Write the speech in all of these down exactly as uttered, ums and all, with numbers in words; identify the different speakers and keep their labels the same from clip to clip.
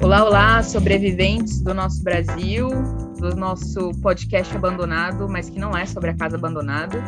Speaker 1: Olá, olá, sobreviventes do nosso Brasil, do nosso podcast abandonado, mas que não é sobre a casa abandonada.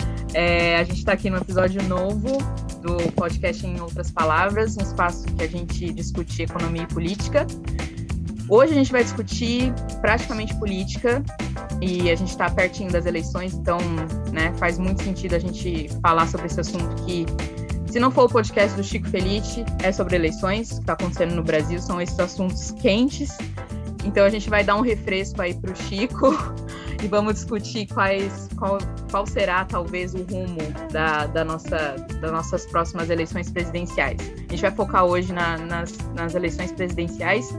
Speaker 1: É, a gente está aqui no episódio novo do podcast Em Outras Palavras, um espaço que a gente discute economia e política. Hoje a gente vai discutir praticamente política e a gente está pertinho das eleições, então né, faz muito sentido a gente falar sobre esse assunto que, se não for o podcast do Chico Felice, é sobre eleições, o que está acontecendo no Brasil, são esses assuntos quentes. Então a gente vai dar um refresco aí para o Chico e vamos discutir quais, qual, qual será talvez o rumo da, da nossa, das nossas próximas eleições presidenciais. A gente vai focar hoje na, nas, nas eleições presidenciais.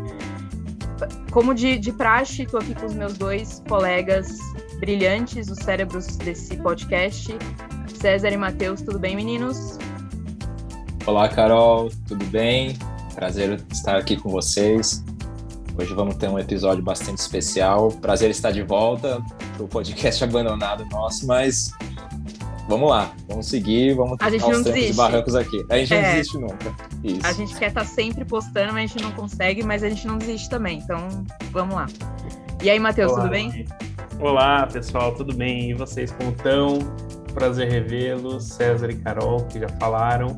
Speaker 1: Como de, de praxe, estou aqui com os meus dois colegas brilhantes, os cérebros desse podcast, César e Matheus. Tudo bem, meninos?
Speaker 2: Olá, Carol, tudo bem? Prazer estar aqui com vocês. Hoje vamos ter um episódio bastante especial. Prazer estar de volta para o podcast abandonado nosso, mas vamos lá, vamos seguir, vamos
Speaker 1: a gente não desiste.
Speaker 2: Os barrancos aqui. A gente
Speaker 1: é.
Speaker 2: não desiste nunca. Isso.
Speaker 1: A gente quer estar sempre postando, mas a gente não consegue, mas a gente não desiste também. Então, vamos lá. E aí, Matheus, tudo bem?
Speaker 3: Olá, pessoal, tudo bem? E vocês como estão? Prazer revê-los, César e Carol, que já falaram.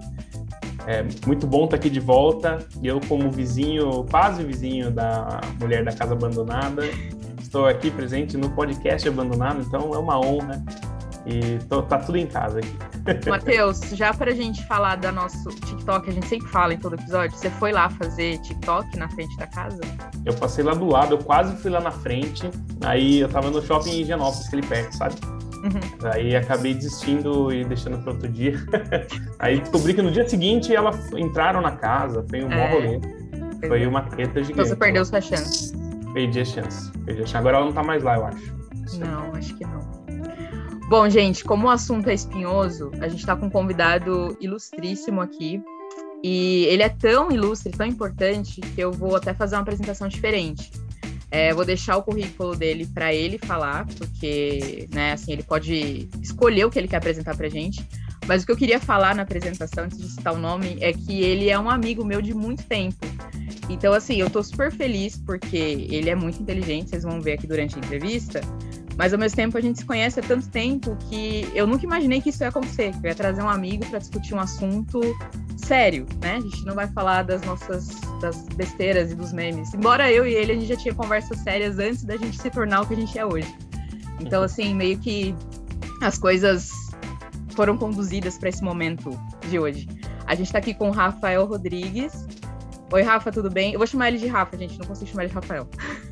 Speaker 3: É muito bom estar aqui de volta. E eu, como vizinho, quase vizinho da mulher da casa abandonada, estou aqui presente no podcast abandonado, então é uma honra. E tô, tá tudo em casa aqui.
Speaker 1: Matheus, já pra gente falar da nosso TikTok, a gente sempre fala em todo episódio, você foi lá fazer TikTok na frente da casa?
Speaker 3: Eu passei lá do lado, eu quase fui lá na frente, aí eu tava no shopping em Higienópolis, que ele perto, sabe? Uhum. Aí acabei desistindo e deixando para outro dia. Aí descobri que no dia seguinte elas entraram na casa, foi um é. bom rolê. Foi uma treta gigante.
Speaker 1: Então você perdeu sua chance.
Speaker 3: Perdi a chance. Perdi a chance. Agora ela não tá mais lá, eu acho.
Speaker 1: Não, acho que não. Bom, gente, como o assunto é espinhoso, a gente tá com um convidado ilustríssimo aqui. E ele é tão ilustre, tão importante, que eu vou até fazer uma apresentação diferente. É, vou deixar o currículo dele para ele falar, porque né, assim, ele pode escolher o que ele quer apresentar para a gente. Mas o que eu queria falar na apresentação, antes de citar o nome, é que ele é um amigo meu de muito tempo. Então, assim, eu tô super feliz porque ele é muito inteligente, vocês vão ver aqui durante a entrevista. Mas, ao mesmo tempo, a gente se conhece há tanto tempo que eu nunca imaginei que isso ia acontecer. Que eu ia trazer um amigo para discutir um assunto sério, né? A gente não vai falar das nossas das besteiras e dos memes. Embora eu e ele, a gente já tinha conversas sérias antes da gente se tornar o que a gente é hoje. Então, assim, meio que as coisas foram conduzidas para esse momento de hoje. A gente está aqui com o Rafael Rodrigues. Oi, Rafa, tudo bem? Eu vou chamar ele de Rafa, gente. Não consigo chamar ele de Rafael.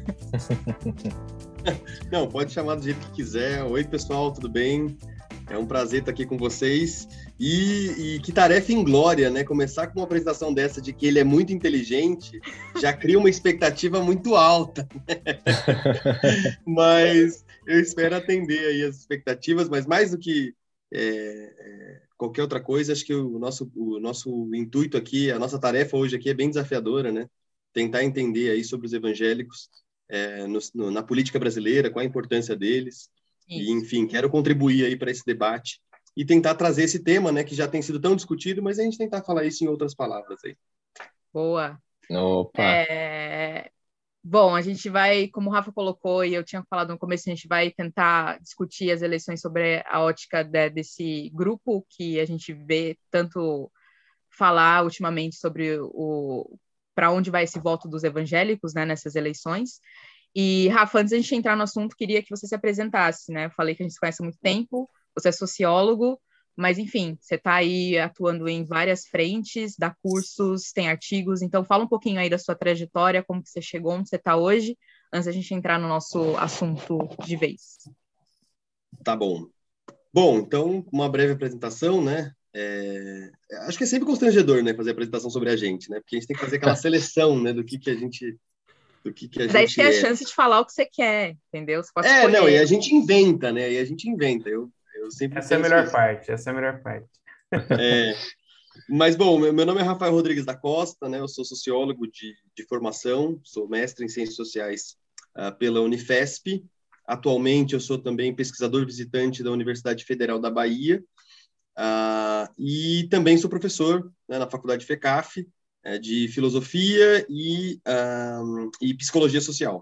Speaker 4: Não, pode chamar do jeito que quiser. Oi, pessoal, tudo bem? É um prazer estar aqui com vocês. E, e que tarefa inglória, né? Começar com uma apresentação dessa de que ele é muito inteligente, já cria uma expectativa muito alta. Mas eu espero atender aí as expectativas, mas mais do que é, é, qualquer outra coisa, acho que o nosso, o nosso intuito aqui, a nossa tarefa hoje aqui é bem desafiadora, né? Tentar entender aí sobre os evangélicos É, no, no, na política brasileira, qual a importância deles. Isso. E, enfim, quero contribuir aí para esse debate e tentar trazer esse tema, né, que já tem sido tão discutido, mas a gente tentar falar isso em outras palavras aí.
Speaker 1: Boa.
Speaker 2: Opa.
Speaker 1: É... Bom, a gente vai, como o Rafa colocou e eu tinha falado no começo, a gente vai tentar discutir as eleições sobre a ótica de, desse grupo que a gente vê tanto falar ultimamente sobre o para onde vai esse voto dos evangélicos, né, nessas eleições. E, Rafa, antes de a gente entrar no assunto, queria que você se apresentasse, né? Eu falei que a gente se conhece há muito tempo, você é sociólogo, mas, enfim, você está aí atuando em várias frentes, dá cursos, tem artigos, então fala um pouquinho aí da sua trajetória, como que você chegou onde você está hoje, antes da gente entrar no nosso assunto de vez.
Speaker 4: Tá bom. Bom, então, uma breve apresentação, né? É, acho que é sempre constrangedor, né, fazer a apresentação sobre a gente, né, porque a gente tem que fazer aquela seleção, né, do que que a gente, do que que a
Speaker 1: Daí
Speaker 4: gente
Speaker 1: tem a
Speaker 4: é.
Speaker 1: chance de falar o que você quer, entendeu? Você pode
Speaker 4: é,
Speaker 1: escolher.
Speaker 4: não, e a gente inventa, né, e a gente inventa, eu, eu sempre
Speaker 3: essa é a melhor isso. parte, essa é a melhor parte.
Speaker 4: É, mas, bom, meu, meu nome é Rafael Rodrigues da Costa, né, eu sou sociólogo de, de formação, sou mestre em Ciências Sociais uh, pela Unifesp, atualmente eu sou também pesquisador visitante da Universidade Federal da Bahia, Uh, e também sou professor, né, na Faculdade FECAF, é, de filosofia e, um, e psicologia social.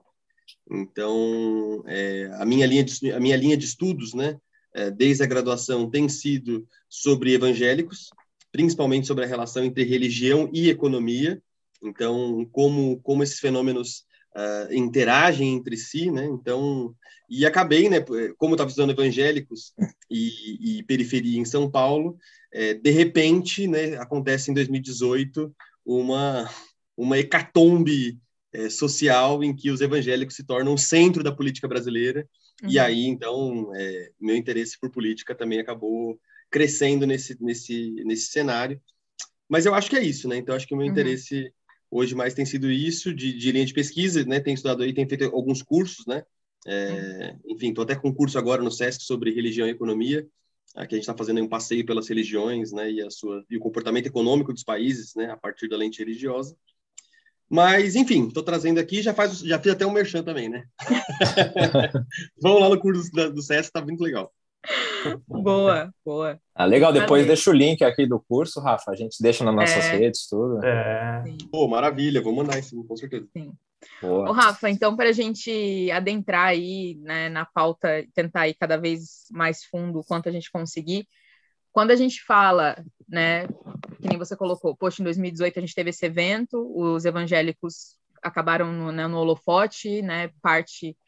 Speaker 4: Então, é, a, minha linha de, a minha linha de estudos, né, é, desde a graduação, tem sido sobre evangélicos, principalmente sobre a relação entre religião e economia. Então, como, como esses fenômenos uh, interagem entre si, né? Então, e acabei, né, como eu estava estudando evangélicos e, e periferia em São Paulo, é, de repente, né, acontece em dois mil e dezoito uma, uma hecatombe é, social em que os evangélicos se tornam o centro da política brasileira. Uhum. E aí, então, é, meu interesse por política também acabou crescendo nesse, nesse, nesse cenário. Mas eu acho que é isso, né? Então, acho que o meu uhum. interesse hoje mais tem sido isso, de, de linha de pesquisa, né? Tenho estudado aí, tenho feito alguns cursos, né? É, uhum. Enfim, estou até com um curso agora no SESC sobre religião e economia. Aqui a gente está fazendo um passeio pelas religiões, né? E, a sua, e o comportamento econômico dos países, né? A partir da lente religiosa. Mas, enfim, estou trazendo aqui, já, faz, já fiz até um merchan também, né? Vamos lá no curso do, do SESC, está muito legal.
Speaker 1: Boa, boa.
Speaker 2: Ah, legal, depois deixa o link aqui do curso, Rafa, a gente deixa nas nossas é. redes, tudo.
Speaker 3: É.
Speaker 4: Pô, maravilha, vou mandar isso, com certeza.
Speaker 1: Sim. Boa. Ô, Rafa, então, para a gente adentrar aí, né, na pauta, tentar ir cada vez mais fundo o quanto a gente conseguir, quando a gente fala, né, que nem você colocou, poxa, em dois mil e dezoito a gente teve esse evento, os evangélicos acabaram no, né, no holofote, né, parte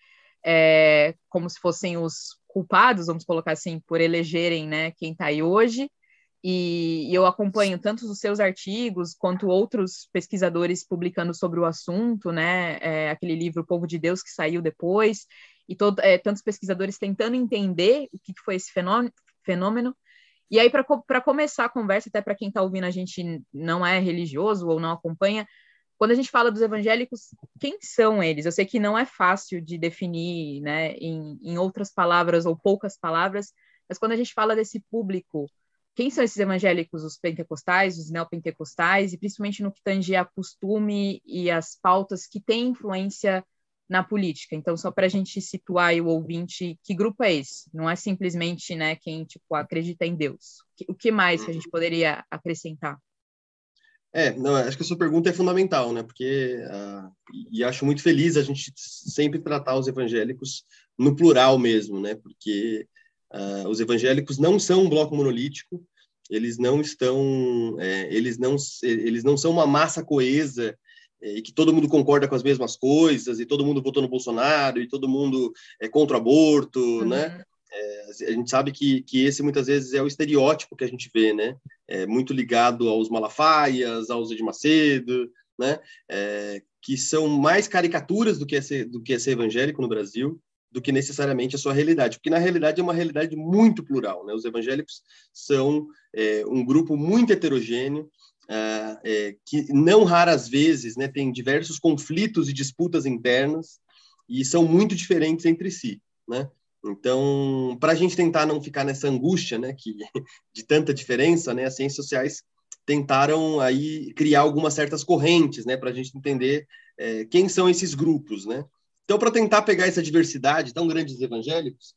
Speaker 1: é, como se fossem os culpados, vamos colocar assim, por elegerem, né, quem está aí hoje, e, e eu acompanho tanto os seus artigos quanto outros pesquisadores publicando sobre o assunto, né, é, aquele livro O Povo de Deus que saiu depois, e todo, é, tantos pesquisadores tentando entender o que, que foi esse fenômeno, fenômeno. E aí, para começar a conversa, até para quem está ouvindo a gente não é religioso ou não acompanha, quando a gente fala dos evangélicos, quem são eles? Eu sei que não é fácil de definir, né, em, em outras palavras ou poucas palavras, mas quando a gente fala desse público, quem são esses evangélicos? Os pentecostais, os neopentecostais, e principalmente no que tange a costume e as pautas que têm influência na política. Então, só para a gente situar aí o ouvinte, que grupo é esse? Não é simplesmente, né, quem tipo, acredita em Deus. O que mais que a gente poderia acrescentar?
Speaker 4: É, não, acho que a sua pergunta é fundamental, né? Porque, uh, e acho muito feliz a gente sempre tratar os evangélicos no plural mesmo, né? Porque uh, os evangélicos não são um bloco monolítico, eles não estão, é, eles não, eles não são uma massa coesa e que todo mundo concorda com as mesmas coisas, e todo mundo votou no Bolsonaro, e todo mundo é contra o aborto, uhum. né? É, a gente sabe que, que esse, muitas vezes, é o estereótipo que a gente vê, né? É muito ligado aos Malafaias, aos Edir Macedo, né? É, que são mais caricaturas do que, é ser, do que é ser evangélico no Brasil, do que necessariamente a sua realidade, porque, na realidade, é uma realidade muito plural, né? Os evangélicos são é, um grupo muito heterogêneo, Uh, é, que não raras vezes, né, tem diversos conflitos e disputas internas e são muito diferentes entre si, né? Então, para a gente tentar não ficar nessa angústia, né, que, de tanta diferença, né, as ciências sociais tentaram aí criar algumas certas correntes, né, para a gente entender é, quem são esses grupos, né? Então, para tentar pegar essa diversidade tão grande dos evangélicos,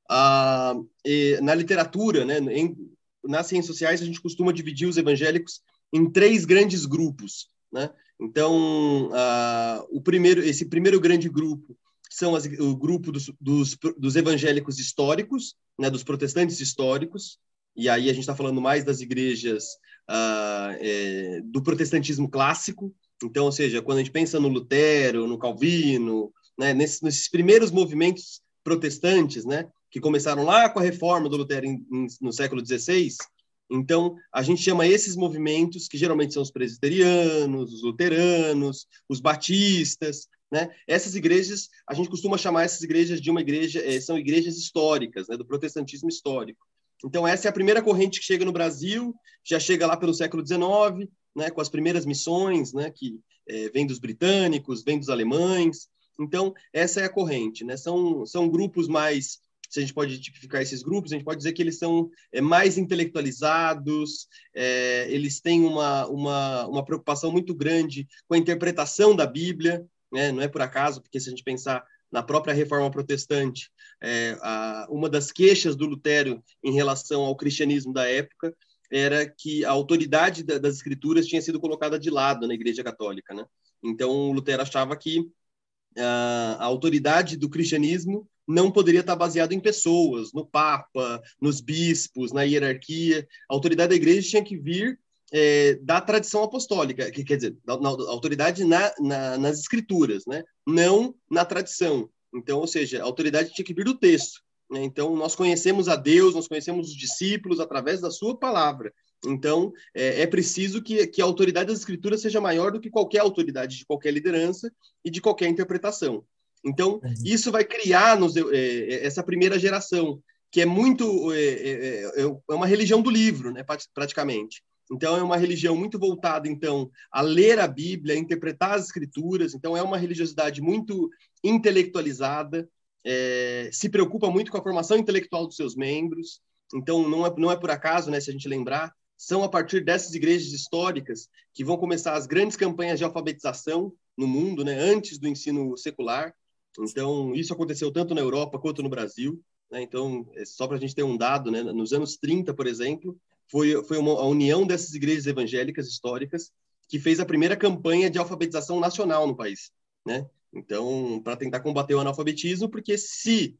Speaker 4: uh, e, na literatura, né, em, nas ciências sociais, a gente costuma dividir os evangélicos em três grandes grupos, né? Então, uh, o primeiro, esse primeiro grande grupo são as, o grupo dos, dos, dos evangélicos históricos, né, dos protestantes históricos, e aí a gente está falando mais das igrejas uh, é, do protestantismo clássico. Então, ou seja, quando a gente pensa no Lutero, no Calvino, né, nesses, nesses primeiros movimentos protestantes, né, que começaram lá com a reforma do Lutero em, em, no século dezesseis. Então, a gente chama esses movimentos, que geralmente são os presbiterianos, os luteranos, os batistas, né? Essas igrejas, a gente costuma chamar essas igrejas de uma igreja, eh, são igrejas históricas, né, do protestantismo histórico. Então, essa é a primeira corrente que chega no Brasil, já chega lá pelo século dezenove, né, com as primeiras missões, né, que eh, vem dos britânicos, vem dos alemães. Então, essa é a corrente, né? São, são grupos mais... Se a gente pode tipificar esses grupos, a gente pode dizer que eles são é, mais intelectualizados, é, eles têm uma, uma, uma preocupação muito grande com a interpretação da Bíblia, né? Não é por acaso, porque se a gente pensar na própria Reforma Protestante, é, a, uma das queixas do Lutero em relação ao cristianismo da época era que a autoridade da, das escrituras tinha sido colocada de lado na Igreja Católica, né? Então, Lutero achava que uh, a autoridade do cristianismo não poderia estar baseada em pessoas, no Papa, nos bispos, na hierarquia. A autoridade da Igreja tinha que vir é, da tradição apostólica, que quer dizer, da, na, autoridade na, na, nas escrituras, né? Não na tradição. Então, ou seja, a autoridade tinha que vir do texto. Né? Então, nós conhecemos a Deus, nós conhecemos os discípulos através da sua palavra. Então, é, é preciso que, que a autoridade das escrituras seja maior do que qualquer autoridade de qualquer liderança e de qualquer interpretação. Então, isso vai criar nos, é, essa primeira geração, que é muito... É, é, é uma religião do livro, né, praticamente. Então, é uma religião muito voltada, então, a ler a Bíblia, a interpretar as escrituras. Então, é uma religiosidade muito intelectualizada, é, se preocupa muito com a formação intelectual dos seus membros. Então, não é, não é por acaso, né, se a gente lembrar, são a partir dessas igrejas históricas que vão começar as grandes campanhas de alfabetização no mundo, né, antes do ensino secular. Então, isso aconteceu tanto na Europa quanto no Brasil. Né? Então, só para a gente ter um dado, né, nos anos trinta, por exemplo, foi, foi uma, a união dessas igrejas evangélicas históricas que fez a primeira campanha de alfabetização nacional no país. Né? Então, para tentar combater o analfabetismo, porque se,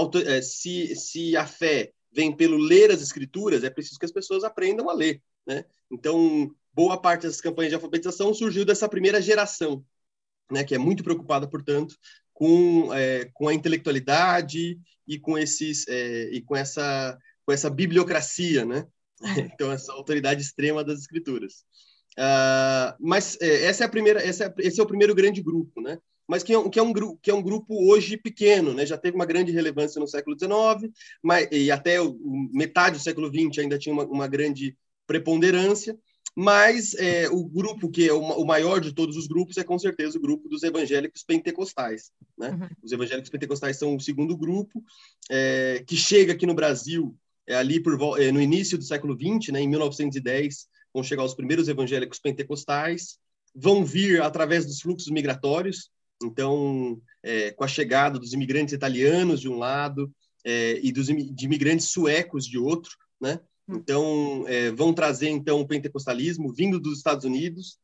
Speaker 4: se, se a fé vem pelo ler as escrituras, é preciso que as pessoas aprendam a ler. Né? Então, boa parte dessas campanhas de alfabetização surgiu dessa primeira geração, né, que é muito preocupada, portanto, com, é, com a intelectualidade e com, esses, é, e com, essa, com essa bibliocracia, né? Então, essa autoridade extrema das escrituras. Uh, mas é, essa é a primeira, essa é, esse é o primeiro grande grupo, né? Mas que é, que, é um, que é um grupo hoje pequeno, né? Já teve uma grande relevância no século dezenove, mas, e até o, metade do século vinte ainda tinha uma, uma grande preponderância, mas é, o grupo que é o, o maior de todos os grupos é com certeza o grupo dos evangélicos pentecostais. Né? Uhum. Os evangélicos pentecostais são o segundo grupo, é, que chega aqui no Brasil é, ali por, é, no início do século vinte, né, em mil novecentos e dez, vão chegar os primeiros evangélicos pentecostais, vão vir através dos fluxos migratórios, então, é, com a chegada dos imigrantes italianos de um lado é, e dos de imigrantes suecos de outro, né? Então, é, vão trazer, então, o pentecostalismo vindo dos Estados Unidos.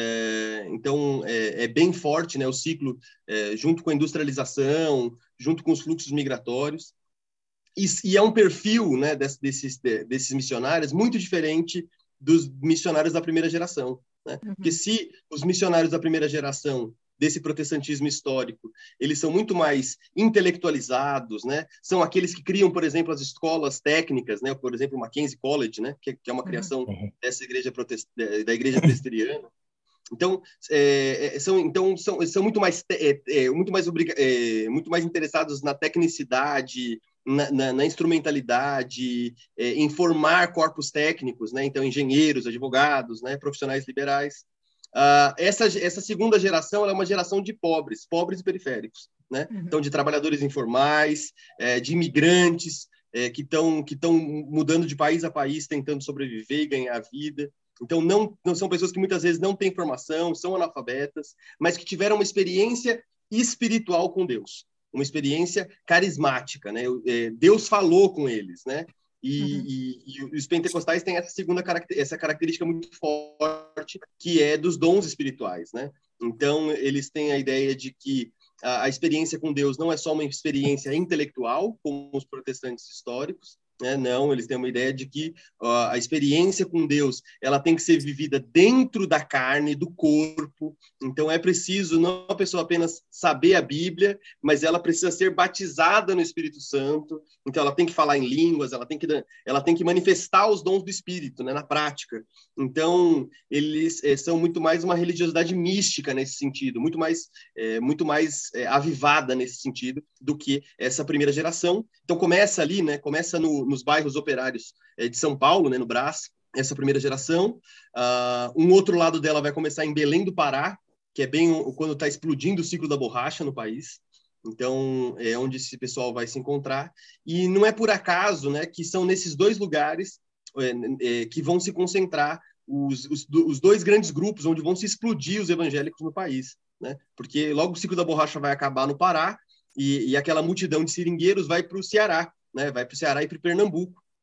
Speaker 4: É, então, é, é bem forte, né, o ciclo, é, junto com a industrialização, junto com os fluxos migratórios. E, e é um perfil, né, desses, desses missionários muito diferente dos missionários da primeira geração. Né? Uhum. Porque se os missionários da primeira geração desse protestantismo histórico, eles são muito mais intelectualizados, né? São aqueles que criam, por exemplo, as escolas técnicas, né? Por exemplo, o Mackenzie College, né? Que, que é uma criação uhum. dessa igreja protest... da igreja presbiteriana. Então, é, são, então são, são muito mais é, é, muito mais obriga... é, muito mais interessados na tecnicidade, na, na, na instrumentalidade, é, em formar corpos técnicos, né? Então, engenheiros, advogados, né? Profissionais liberais. Uh, essa, essa segunda geração ela é uma geração de pobres, pobres e periféricos, né? Uhum. Então, de trabalhadores informais, é, de imigrantes é, que estão que estão mudando de país a país, tentando sobreviver e ganhar vida. Então, não, não são pessoas que muitas vezes não têm formação, são analfabetas, mas que tiveram uma experiência espiritual com Deus, uma experiência carismática, né? Deus falou com eles, né? E, uhum. e, e os pentecostais têm essa segunda caracter, essa característica muito forte, que é dos dons espirituais, né? Então, eles têm a ideia de que a, a experiência com Deus não é só uma experiência intelectual, como os protestantes históricos, né? Não, eles têm uma ideia de que uh, a experiência com Deus ela tem que ser vivida dentro da carne, do corpo. Então, é preciso não a pessoa apenas saber a Bíblia, mas ela precisa ser batizada no Espírito Santo. Então, ela tem que falar em línguas, ela tem que, ela tem que manifestar os dons do Espírito, né, na prática. Então, eles é, são muito mais uma religiosidade mística nesse sentido, muito mais, é, muito mais é, avivada nesse sentido do que essa primeira geração. Então, começa ali, né, começa no nos bairros operários é, de São Paulo, né, no Brás, essa primeira geração. Uh, um outro lado dela vai começar em Belém do Pará, que é bem quando está explodindo o ciclo da borracha no país. Então, é onde esse pessoal vai se encontrar. E não é por acaso, né, que são nesses dois lugares é, é, que vão se concentrar os, os, os dois grandes grupos, onde vão se explodir os evangélicos no país. Né? Porque logo o ciclo da borracha vai acabar no Pará e, e aquela multidão de seringueiros vai para o Ceará, né? Vai para o Ceará e para o Pernambuco.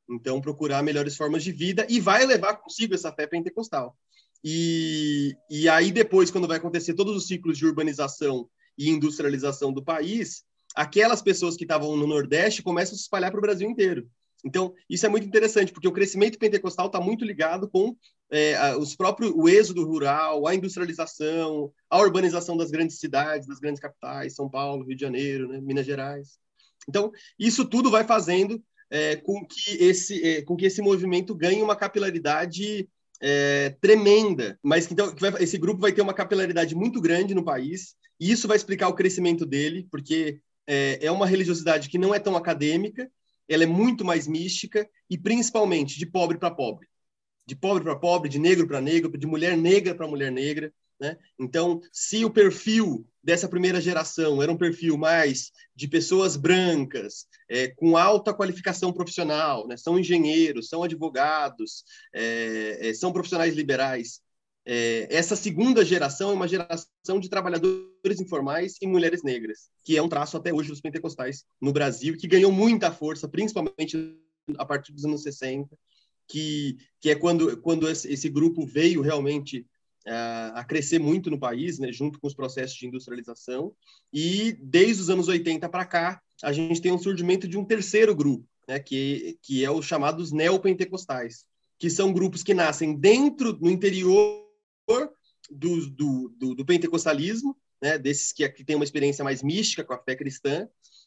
Speaker 4: Então, procurar melhores formas de vida e vai levar consigo essa fé pentecostal. E, e aí, depois, quando vai acontecer todos os ciclos de urbanização e industrialização do país, aquelas pessoas que estavam no Nordeste começam a se espalhar para o Brasil inteiro. Então, isso é muito interessante, porque o crescimento pentecostal está muito ligado com é, os próprios, o êxodo rural, a industrialização, a urbanização das grandes cidades, das grandes capitais, São Paulo, Rio de Janeiro, né, Minas Gerais. Então, isso tudo vai fazendo é, com, que esse, é, com que esse movimento ganhe uma capilaridade é, tremenda. Mas então, que vai, esse grupo vai ter uma capilaridade muito grande no país, e isso vai explicar o crescimento dele, porque é, é uma religiosidade que não é tão acadêmica, ela é muito mais mística e, principalmente, de pobre para pobre. De pobre para pobre, de negro para negro, de mulher negra para mulher negra, né? Então, se o perfil dessa primeira geração era um perfil mais de pessoas brancas, é, com alta qualificação profissional, né? São engenheiros, são advogados, é, é, são profissionais liberais, é, essa segunda geração é uma geração de trabalhadores informais e mulheres negras, que é um traço até hoje dos pentecostais no Brasil, que ganhou muita força, principalmente a partir dos anos sessenta, que, que é quando, quando esse, esse grupo veio realmente uh, a crescer muito no país, né, junto com os processos de industrialização, e desde os anos oitenta para cá, a gente tem um surgimento de um terceiro grupo, né, que, que é os chamados neopentecostais, que são grupos que nascem dentro, no interior do, do, do, do pentecostalismo, né, desses que, que têm uma experiência mais mística com a fé cristã,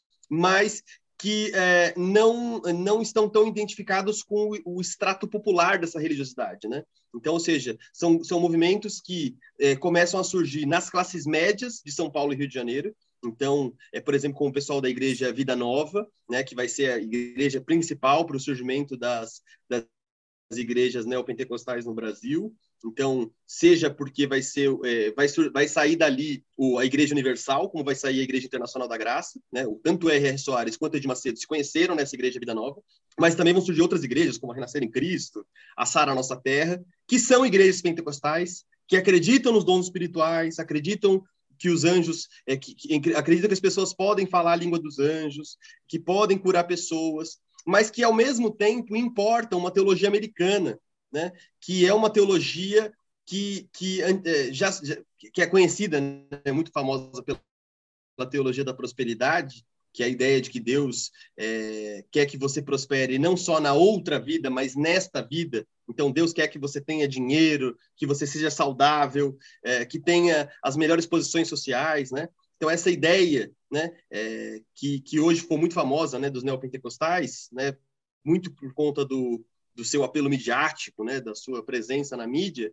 Speaker 4: mas que é, não, não estão tão identificados com o, o extrato popular dessa religiosidade, né? Então, ou seja, são, são movimentos que é, começam a surgir nas classes médias de São Paulo e Rio de Janeiro. Então, é, por exemplo, com o pessoal da Igreja Vida Nova, né, que vai ser a igreja principal para o surgimento das, das igrejas neopentecostais no Brasil. Então, seja porque vai ser, é, vai, vai sair dali o, a Igreja Universal, como vai sair a Igreja Internacional da Graça, né? Tanto o R R. Soares quanto o Edir Macedo se conheceram nessa Igreja Vida Nova, mas também vão surgir outras igrejas, como a Renascer em Cristo, a Sara Nossa Terra, que são igrejas pentecostais, que acreditam nos dons espirituais, acreditam que os anjos, é, que, que, acreditam que as pessoas podem falar a língua dos anjos, que podem curar pessoas, mas que, ao mesmo tempo, importam uma teologia americana, né, que é uma teologia que, que, já, já, que é conhecida, né, é muito famosa pela teologia da prosperidade, que é a ideia de que Deus é, quer que você prospere não só na outra vida, mas nesta vida. Então, Deus quer que você tenha dinheiro, que você seja saudável, é, que tenha as melhores posições sociais, né? Então, essa ideia, né, é, que, que hoje ficou muito famosa, né, dos neopentecostais, né, muito por conta do do seu apelo midiático, né, da sua presença na mídia,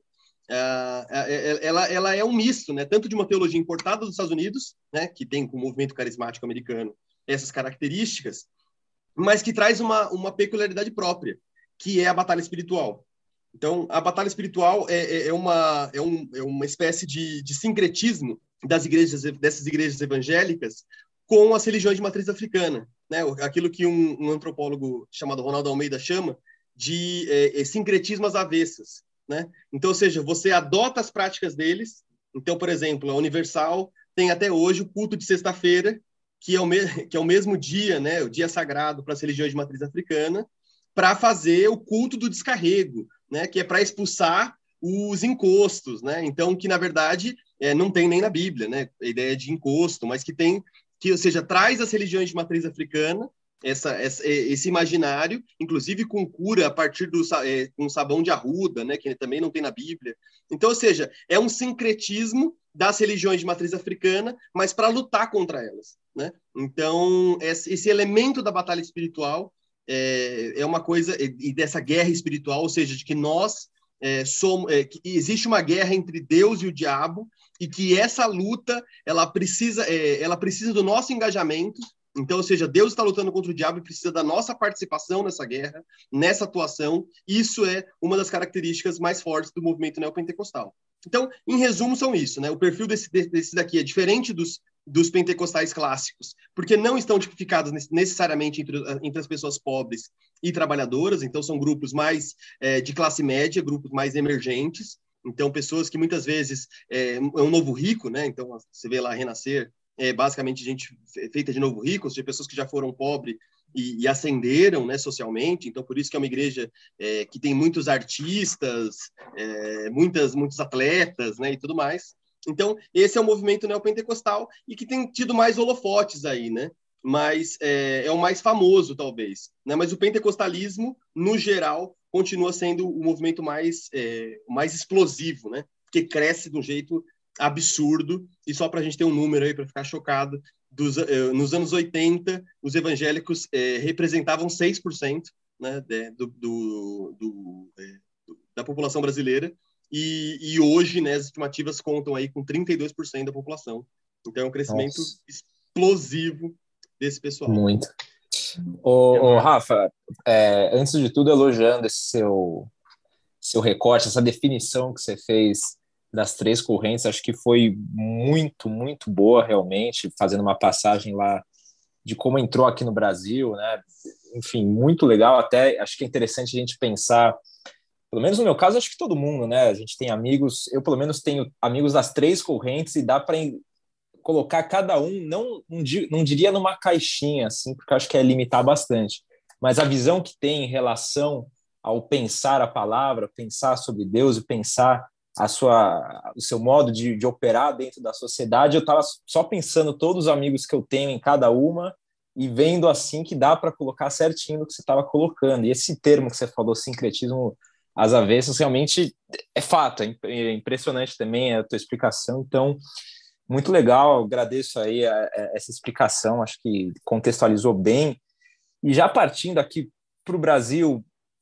Speaker 4: uh, ela, ela é um misto, né, tanto de uma teologia importada dos Estados Unidos, né, que tem com o movimento carismático americano essas características, mas que traz uma, uma peculiaridade própria, que é a batalha espiritual. Então, a batalha espiritual é, é, uma, é, um, é uma espécie de, de sincretismo das igrejas, dessas igrejas evangélicas com as religiões de matriz africana, né, aquilo que um, um antropólogo chamado Ronaldo Almeida chama de é, sincretismo às avessas, né? Então, ou seja, você adota as práticas deles. Então, por exemplo, a Universal tem até hoje o culto de sexta-feira, que é o, me que é o mesmo dia, né, o dia sagrado para as religiões de matriz africana, para fazer o culto do descarrego, né, que é para expulsar os encostos, né? Então, que na verdade é, não tem nem na Bíblia, né, a ideia de encosto, mas que tem, que, ou seja, traz as religiões de matriz africana Essa, essa, esse imaginário, inclusive com cura a partir do é, com sabão de arruda, né, que também não tem na Bíblia. Então, ou seja, é um sincretismo das religiões de matriz africana, mas para lutar contra elas, né? Então, esse, esse elemento da batalha espiritual é, é uma coisa, e dessa guerra espiritual, ou seja, de que nós é, somos, é, que existe uma guerra entre Deus e o diabo, e que essa luta ela precisa, é, ela precisa do nosso engajamento. Então, ou seja, Deus está lutando contra o diabo e precisa da nossa participação nessa guerra, nessa atuação. Isso é uma das características mais fortes do movimento neopentecostal. Então, em resumo, são isso, né? O perfil desse, desse daqui é diferente dos, dos pentecostais clássicos, porque não estão tipificados necessariamente entre, entre as pessoas pobres e trabalhadoras. Então, são grupos mais é, de classe média, grupos mais emergentes. Então, pessoas que muitas vezes é, é um novo rico, né? Então, você vê lá Renascer, é basicamente gente feita de novo rico, ou seja, pessoas que já foram pobres e, e ascenderam, né, socialmente. Então, por isso que é uma igreja é, que tem muitos artistas, é, muitas, muitos atletas, né, e tudo mais. Então, esse é o movimento neopentecostal e que tem tido mais holofotes aí, né? Mas é, é o mais famoso, talvez. Né? Mas o pentecostalismo, no geral, continua sendo o movimento mais, é, mais explosivo, né? Porque cresce de um jeito absurdo. E só para a gente ter um número aí, para ficar chocado, dos, uh, nos anos oitenta, os evangélicos uh, representavam seis por cento, né, de, do, do, do, uh, da população brasileira, e, e hoje, né, as estimativas contam aí com trinta e dois por cento da população. Então é um crescimento Nossa. explosivo desse pessoal.
Speaker 2: Muito. Ô, ô Rafa, é, antes de tudo, elogiando esse seu, seu recorte, essa definição que você fez das três correntes, acho que foi muito, muito boa, realmente, fazendo uma passagem lá de como entrou aqui no Brasil, né? Enfim, muito legal. Até acho que é interessante a gente pensar, pelo menos no meu caso, acho que todo mundo, né? A gente tem amigos, eu pelo menos tenho amigos das três correntes e dá para colocar cada um, não, não, não diria numa caixinha, assim, porque eu acho que é limitar bastante, mas a visão que tem em relação ao pensar a palavra, pensar sobre Deus e pensar a sua, o seu modo de, de operar dentro da sociedade, eu estava só pensando todos os amigos que eu tenho em cada uma e vendo assim que dá para colocar certinho no que você estava colocando. E esse termo que você falou, sincretismo às avessas, realmente é fato, é impressionante também a tua explicação. Então, muito legal, agradeço aí a, a, essa explicação, acho que contextualizou bem. E já partindo aqui para o Brasil,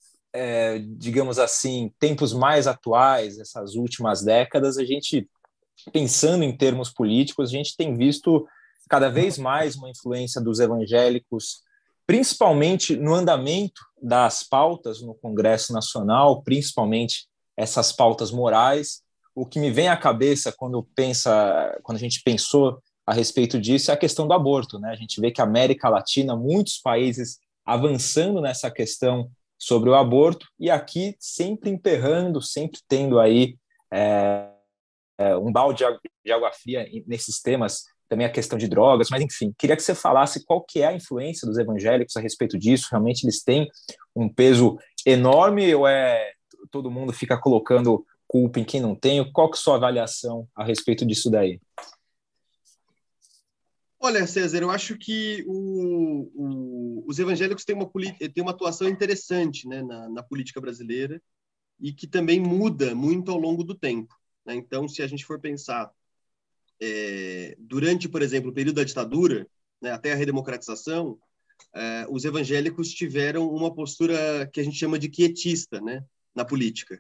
Speaker 2: É, digamos assim, tempos mais atuais, essas últimas décadas, a gente, pensando em termos políticos, a gente tem visto cada vez mais uma influência dos evangélicos, principalmente no andamento das pautas no Congresso Nacional, principalmente essas pautas morais. O que me vem à cabeça quando, pensa, quando a gente pensou a respeito disso é a questão do aborto, né? A gente vê que a América Latina, muitos países avançando nessa questão sobre o aborto, e aqui sempre emperrando, sempre tendo aí é, é, um balde de água, de água fria nesses temas, também a questão de drogas, mas enfim, queria que você falasse qual que é a influência dos evangélicos a respeito disso. Realmente eles têm um peso enorme ou é todo mundo fica colocando culpa em quem não tem? Qual que é a sua avaliação a respeito disso daí?
Speaker 4: Olha, César, eu acho que o, o, os evangélicos têm uma, têm uma atuação interessante, né, na, na política brasileira e que também muda muito ao longo do tempo, né? Então, se a gente for pensar é, durante, por exemplo, o período da ditadura, né, até a redemocratização, é, os evangélicos tiveram uma postura que a gente chama de quietista, né, na política.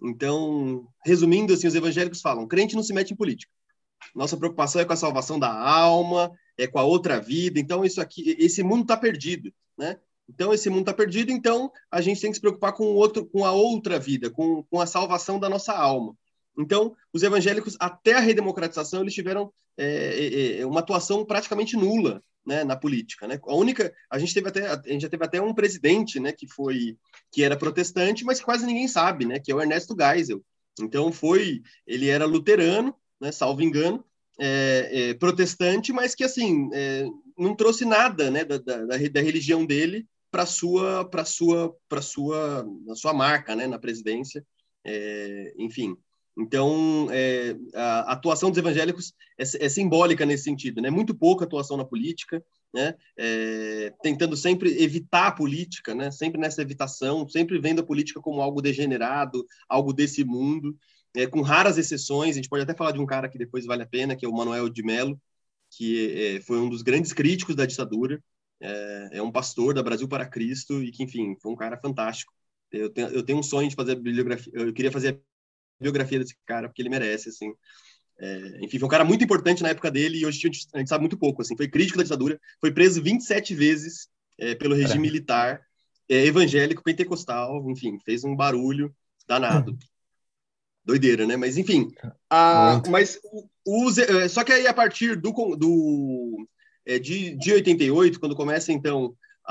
Speaker 4: Então, resumindo, assim, os evangélicos falam: crente não se mete em política. Nossa preocupação é com a salvação da alma, é com a outra vida. Então, isso aqui, esse mundo está perdido, né? Então, esse mundo está perdido, então a gente tem que se preocupar com o outro, com a outra vida, com, com a salvação da nossa alma. Então, os evangélicos, até a redemocratização, eles tiveram é, é, uma atuação praticamente nula, né, na política, né? A única, a gente teve até, a gente já teve até um presidente, né, que foi, que era protestante, mas que quase ninguém sabe, né, que é o Ernesto Geisel. Então, foi, ele era luterano, né, salvo engano, é, é, protestante, mas que assim é, não trouxe nada, né, da, da, da religião dele para sua, para sua, para sua, na sua marca, né, na presidência, é, enfim. Então, é, a atuação dos evangélicos é, é simbólica nesse sentido, né? Muito pouca atuação na política, né? É, tentando sempre evitar a política, né? Sempre nessa evitação, sempre vendo a política como algo degenerado, algo desse mundo. É, com raras exceções, a gente pode até falar de um cara que depois vale a pena, que é o Manuel de Mello, que é, foi um dos grandes críticos da ditadura, é, é um pastor da Brasil para Cristo, e que, enfim, foi um cara fantástico. Eu tenho, eu tenho um sonho de fazer a bibliografia, eu queria fazer a biografia desse cara, porque ele merece, assim. É, enfim, foi um cara muito importante na época dele, e hoje a gente, a gente sabe muito pouco, assim. Foi crítico da ditadura, foi preso vinte e sete vezes é, pelo regime é. militar, é, evangélico, pentecostal, enfim, fez um barulho danado. Doideira, né? Mas, enfim. A, mas o, o, só que aí, a partir do, do, é, de, de oitenta e oito, quando começa, então,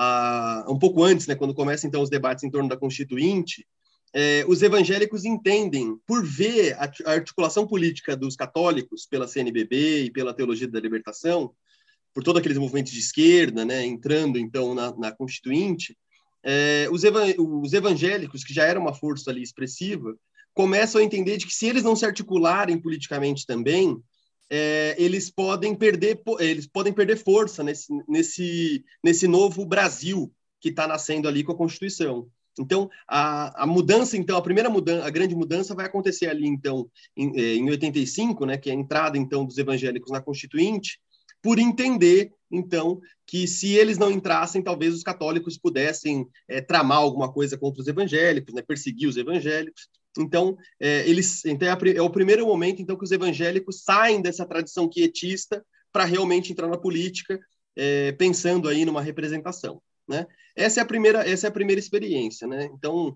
Speaker 4: a, um pouco antes, né? Quando começam, então, os debates em torno da Constituinte, é, os evangélicos entendem, por ver a, a articulação política dos católicos pela C N B B e pela Teologia da Libertação, por todos aqueles movimentos de esquerda, né, entrando, então, na, na Constituinte, é, os, eva os evangélicos, que já eram uma força ali expressiva, começam a entender de que se eles não se articularem politicamente também, é, eles podem perder eles podem perder força nesse, nesse, nesse novo Brasil que está nascendo ali com a Constituição. Então, a, a mudança, então, a primeira mudança, a grande mudança vai acontecer ali, então, em, em oitenta e cinco, né, que é a entrada, então, dos evangélicos na Constituinte, por entender, então, que se eles não entrassem, talvez os católicos pudessem é, tramar alguma coisa contra os evangélicos, né, perseguir os evangélicos. Então, é, eles, então é, é o primeiro momento então, que os evangélicos saem dessa tradição quietista para realmente entrar na política, é, pensando aí numa representação. Né? Essa é a primeira, essa é a primeira experiência. Né? Então,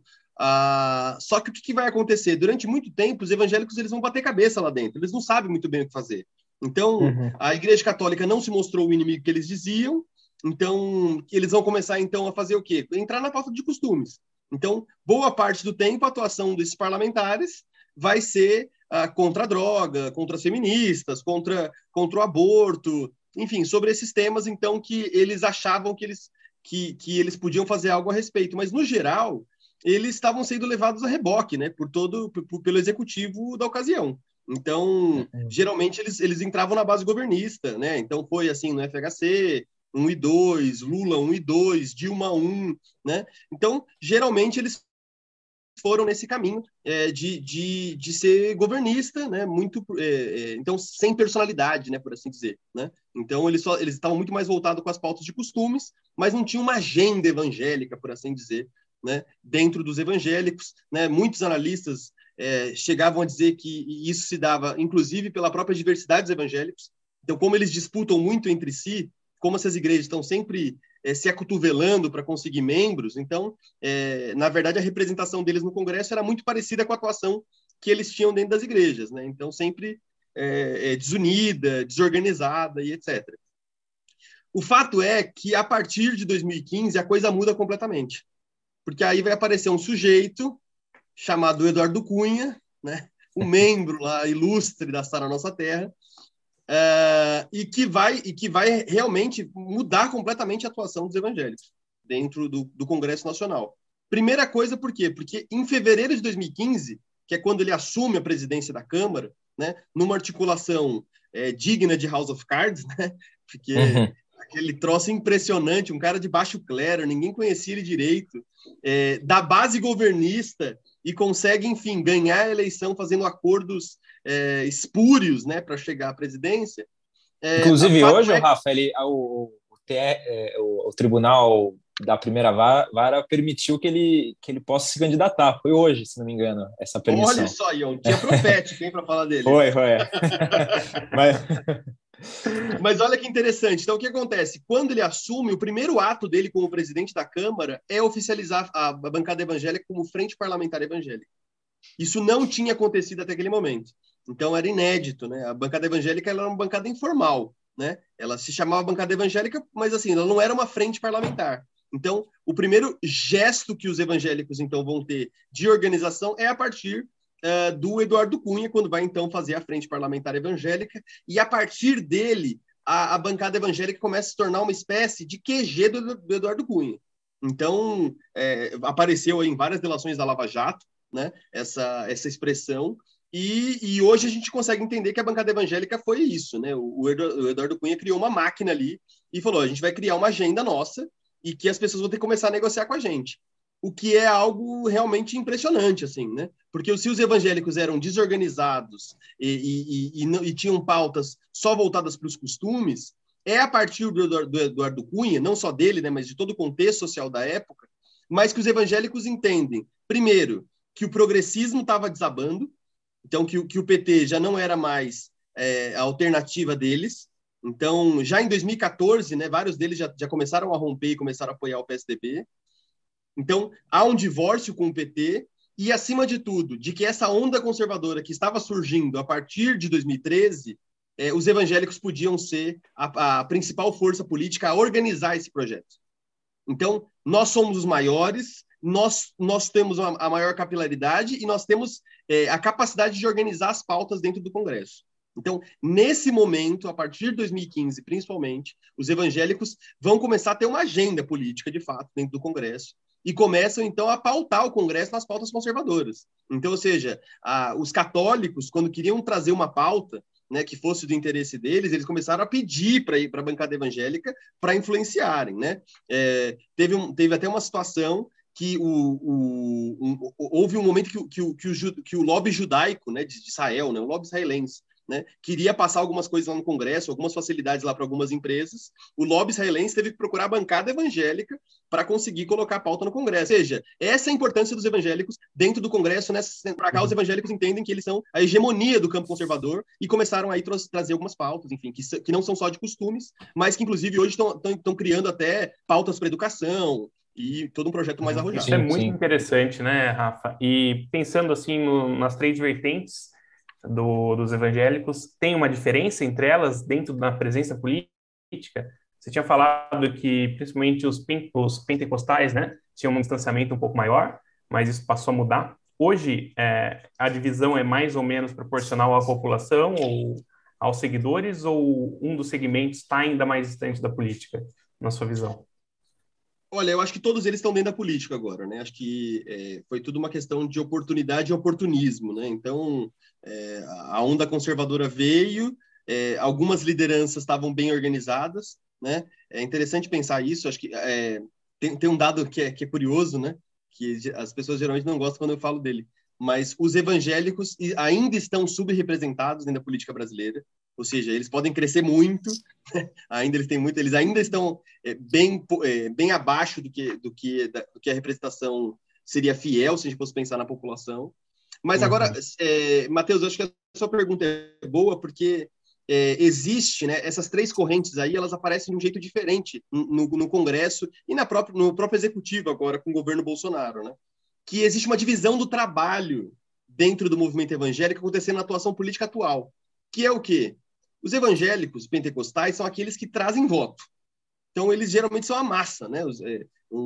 Speaker 4: a... só que o que vai acontecer? Durante muito tempo, os evangélicos eles vão bater cabeça lá dentro, eles não sabem muito bem o que fazer. Então, uhum. a Igreja Católica não se mostrou o inimigo que eles diziam, então eles vão começar então a fazer o quê? Entrar na pauta de costumes. Então, boa parte do tempo, a atuação desses parlamentares vai ser uh, contra a droga, contra as feministas, contra, contra o aborto, enfim, sobre esses temas, então, que eles achavam que eles, que, que eles podiam fazer algo a respeito. Mas, no geral, eles estavam sendo levados a reboque, né, por todo, por, pelo executivo da ocasião. Então, geralmente, eles, eles entravam na base governista, né? Então, foi assim no F H C, um e dois, Lula um e dois, Dilma um, né? Então, geralmente, eles foram nesse caminho é, de, de, de ser governista, né? Muito, é, é, então, sem personalidade, né? Por assim dizer, né? Então, eles, só, eles estavam muito mais voltados com as pautas de costumes, mas não tinha uma agenda evangélica, por assim dizer, né? Dentro dos evangélicos, né? Muitos analistas é, chegavam a dizer que isso se dava, inclusive, pela própria diversidade dos evangélicos. Então, como eles disputam muito entre si, como essas igrejas estão sempre é, se acotovelando para conseguir membros, então, é, na verdade, a representação deles no Congresso era muito parecida com a atuação que eles tinham dentro das igrejas, né? Então, sempre é, é, desunida, desorganizada e etcétera. O fato é que, a partir de dois mil e quinze, a coisa muda completamente, porque aí vai aparecer um sujeito chamado Eduardo Cunha, né? Um membro lá ilustre da Sara Nossa Terra, Uh, e, que vai, e que vai realmente mudar completamente a atuação dos evangélicos dentro do, do Congresso Nacional. Primeira coisa, por quê? Porque em fevereiro de dois mil e quinze, que é quando ele assume a presidência da Câmara, né, numa articulação é, digna de House of Cards, né, porque uhum. aquele troço impressionante, um cara de baixo clero, ninguém conhecia ele direito, é, da base governista, e consegue, enfim, ganhar a eleição fazendo acordos é, espúrios, né, para chegar à presidência.
Speaker 2: É, Inclusive, hoje, é... Rafa, ele, o, o, o, o Tribunal da Primeira Vara permitiu que ele, que ele possa se candidatar. Foi hoje, se não me engano, essa permissão.
Speaker 4: Olha só, Ion, tinha profético, hein, para falar dele.
Speaker 2: Foi, foi. Mas...
Speaker 4: Mas olha que interessante. Então, o que acontece? Quando ele assume, o primeiro ato dele como presidente da Câmara é oficializar a bancada evangélica como Frente Parlamentar Evangélica. Isso não tinha acontecido até aquele momento. Então, era inédito, né? A bancada evangélica ela era uma bancada informal, né? Ela se chamava bancada evangélica, mas assim, ela não era uma frente parlamentar. Então, o primeiro gesto que os evangélicos então vão ter de organização é a partir Uh, do Eduardo Cunha, quando vai, então, fazer a Frente Parlamentar Evangélica, e, a partir dele, a, a bancada evangélica começa a se tornar uma espécie de Q G do, do Eduardo Cunha. Então, é, apareceu em várias delações da Lava Jato, né, essa, essa expressão, e, e hoje a gente consegue entender que a bancada evangélica foi isso, né? O, o Eduardo Cunha criou uma máquina ali e falou, a gente vai criar uma agenda nossa e que as pessoas vão ter que começar a negociar com a gente. O que é algo realmente impressionante, assim, né? Porque se os evangélicos eram desorganizados e, e, e, e, e tinham pautas só voltadas para os costumes, é a partir do, do, do Eduardo Cunha, não só dele, né, mas de todo o contexto social da época, mas que os evangélicos entendem, primeiro, que o progressismo estava desabando, então que, que o P T já não era mais é, a alternativa deles. Então, já em dois mil e quatorze, né, vários deles já, já começaram a romper e começaram a apoiar o P S D B. Então, há um divórcio com o P T e, acima de tudo, de que essa onda conservadora que estava surgindo a partir de dois mil e treze, eh, os evangélicos podiam ser a, a principal força política a organizar esse projeto. Então, nós somos os maiores, nós, nós temos a, a maior capilaridade e nós temos eh, a capacidade de organizar as pautas dentro do Congresso. Então, nesse momento, a partir de dois mil e quinze, principalmente, os evangélicos vão começar a ter uma agenda política, de fato, dentro do Congresso, e começam, então, a pautar o Congresso nas pautas conservadoras. Então, ou seja, a, os católicos, quando queriam trazer uma pauta, né, que fosse do interesse deles, eles começaram a pedir para ir para a bancada evangélica para influenciarem. Né? É, teve, um, teve até uma situação que o, o, um, houve um momento que, que, o, que, o, que o lobby judaico, né, de Israel, né, o lobby israelense, né, queria passar algumas coisas lá no Congresso, algumas facilidades lá para algumas empresas. O lobby israelense teve que procurar a bancada evangélica para conseguir colocar a pauta no Congresso. Ou seja, essa é a importância dos evangélicos dentro do Congresso. Nessa, para cá, os evangélicos entendem que eles são a hegemonia do campo conservador e começaram aí a trazer algumas pautas, enfim, que, que não são só de costumes, mas que, inclusive, hoje estão criando até pautas para educação e todo um projeto mais arrojado.
Speaker 3: Isso é muito sim. interessante, né, Rafa? E pensando assim no, nas três vertentes Do, dos evangélicos, tem uma diferença entre elas dentro da presença política? Você tinha falado que principalmente os, os pentecostais, né, tinham um distanciamento um pouco maior, mas isso passou a mudar. Hoje, é, a divisão é mais ou menos proporcional à população ou aos seguidores, ou um dos segmentos está ainda mais distante da política, na sua visão?
Speaker 4: Olha, eu acho que todos eles estão dentro da política agora, né? Acho que é, foi tudo uma questão de oportunidade e oportunismo, né? Então, é, a onda conservadora veio, é, algumas lideranças estavam bem organizadas, né? É interessante pensar isso. Acho que é, tem, tem um dado que é, que é curioso, né? Que as pessoas geralmente não gostam quando eu falo dele, mas os evangélicos ainda estão subrepresentados dentro da política brasileira. Ou seja, eles podem crescer muito, ainda eles têm muito, eles ainda estão é, bem, é, bem abaixo do que, do, que, da, do que a representação seria fiel, se a gente fosse pensar na população. Mas agora, uhum. é, Matheus, eu acho que a sua pergunta é boa, porque é, existe, né, essas três correntes aí, elas aparecem de um jeito diferente no, no Congresso e na própria, no próprio Executivo agora, com o governo Bolsonaro, né? Que existe uma divisão do trabalho dentro do movimento evangélico acontecendo na atuação política atual, que é o quê? Os evangélicos pentecostais são aqueles que trazem voto. Então, eles geralmente são a massa, né? Os, é,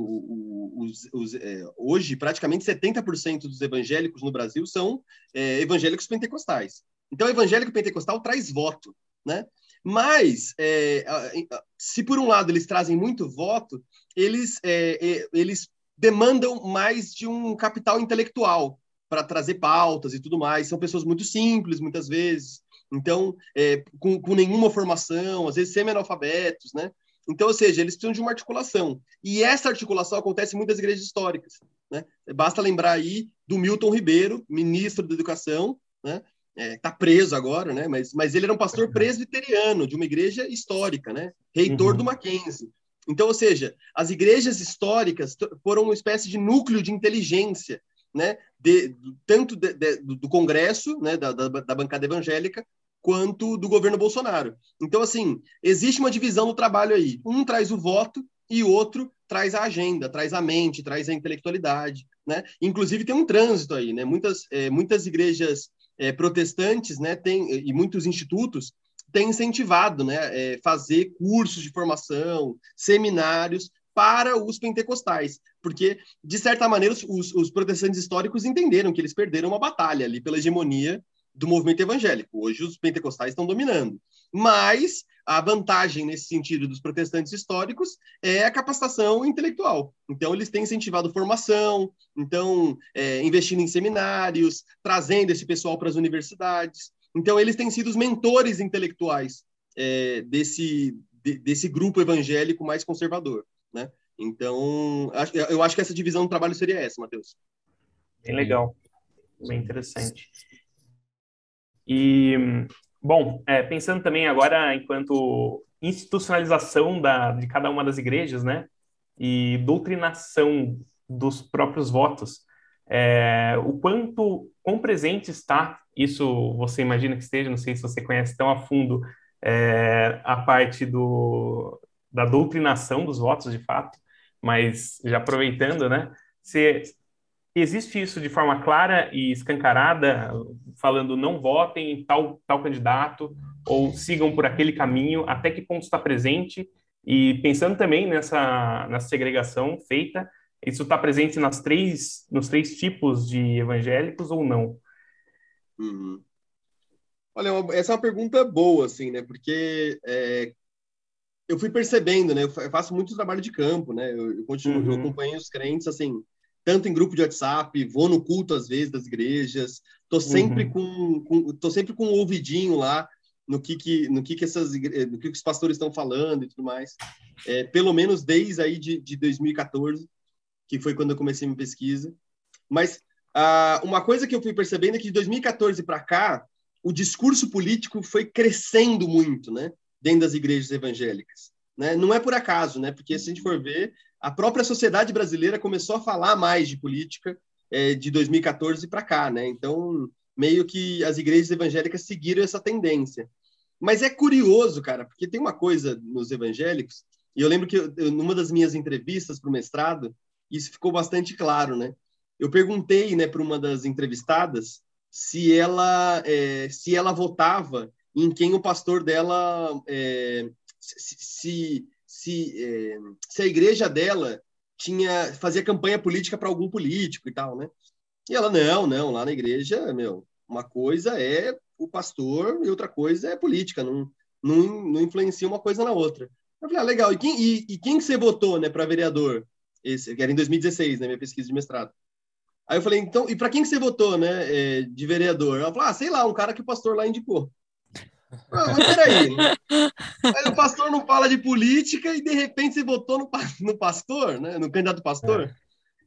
Speaker 4: os, os, é, hoje, praticamente setenta por cento dos evangélicos no Brasil são é, evangélicos pentecostais. Então, o evangélico pentecostal traz voto, né? Mas, é, se por um lado eles trazem muito voto, eles, é, eles demandam mais de um capital intelectual para trazer pautas e tudo mais. São pessoas muito simples, muitas vezes. Então, é, com, com nenhuma formação, às vezes semi-analfabetos, né? Então, ou seja, eles precisam de uma articulação. E essa articulação acontece em muitas igrejas históricas, né? Basta lembrar aí do Milton Ribeiro, ministro da Educação, né? É, tá preso agora, né? Mas, mas ele era um pastor presbiteriano de uma igreja histórica, né? Reitor uhum. do Mackenzie. Então, ou seja, as igrejas históricas foram uma espécie de núcleo de inteligência, né? De, tanto de, de, do Congresso, né? da, da, da bancada evangélica, quanto do governo Bolsonaro. Então, assim, existe uma divisão no trabalho aí. Um traz o voto e o outro traz a agenda, traz a mente, traz a intelectualidade, né? Inclusive tem um trânsito aí, né? Muitas, é, muitas igrejas é, protestantes, né? Tem, e muitos institutos têm incentivado, né? É, fazer cursos de formação, seminários para os pentecostais, porque, de certa maneira, os, os protestantes históricos entenderam que eles perderam uma batalha ali pela hegemonia do movimento evangélico. Hoje os pentecostais estão dominando. Mas a vantagem nesse sentido dos protestantes históricos é a capacitação intelectual. Então, eles têm incentivado formação, então, é, investindo em seminários, trazendo esse pessoal para as universidades. Então, eles têm sido os mentores intelectuais é, desse, de, desse grupo evangélico mais conservador, né? Então, eu acho que essa divisão do trabalho seria essa, Matheus.
Speaker 3: Bem legal. Bem interessante. E, bom, é, pensando também agora enquanto institucionalização da, de cada uma das igrejas, né, e doutrinação dos próprios votos, é, o quanto, quão presente está, isso você imagina que esteja, não sei se você conhece tão a fundo é, a parte do, da doutrinação dos votos, de fato, mas já aproveitando, né, se existe isso de forma clara e escancarada, falando não votem em tal, tal candidato ou sigam por aquele caminho, até que ponto está presente? E pensando também nessa, nessa segregação feita, isso está presente nas três, nos três tipos de evangélicos ou não?
Speaker 4: Uhum. Olha, essa é uma pergunta boa, assim, né? Porque é, eu fui percebendo, né? Eu faço muito trabalho de campo, né? Eu, eu continuo, uhum. eu acompanho os crentes, assim, tanto em grupo de WhatsApp, vou no culto às vezes das igrejas, tô sempre uhum. com, com, tô sempre com um ouvidinho lá no que que, no que que essas, no que, que os pastores estão falando e tudo mais. É, pelo menos desde aí de, de dois mil e quatorze, que foi quando eu comecei minha pesquisa. Mas ah, uma coisa que eu fui percebendo é que de dois mil e quatorze para cá, o discurso político foi crescendo muito, né? Dentro das igrejas evangélicas, né? Não é por acaso, né? Porque se a gente for ver, a própria sociedade brasileira começou a falar mais de política é, de dois mil e quatorze para cá, né? Então, meio que as igrejas evangélicas seguiram essa tendência. Mas é curioso, cara, porque tem uma coisa nos evangélicos, e eu lembro que eu, eu, numa das minhas entrevistas para o mestrado, isso ficou bastante claro, né? Eu perguntei, né, para uma das entrevistadas se ela, é, se ela votava em quem o pastor dela, é, se, se, se, é, se a igreja dela tinha, fazia campanha política para algum político e tal, né? E ela, não, não, lá na igreja, meu, uma coisa é o pastor e outra coisa é política, não, não, não influencia uma coisa na outra. Eu falei, ah, legal, e quem, e, e quem que você votou, né, para vereador? Esse, que era em dois mil e dezesseis, né, minha pesquisa de mestrado. Aí eu falei, então, e para quem que você votou, né, é, de vereador? Ela falou, ah, sei lá, um cara que o pastor lá indicou. Ah, mas peraí, né? Aí o pastor não fala de política e de repente você votou no, no pastor, né, no candidato pastor. É.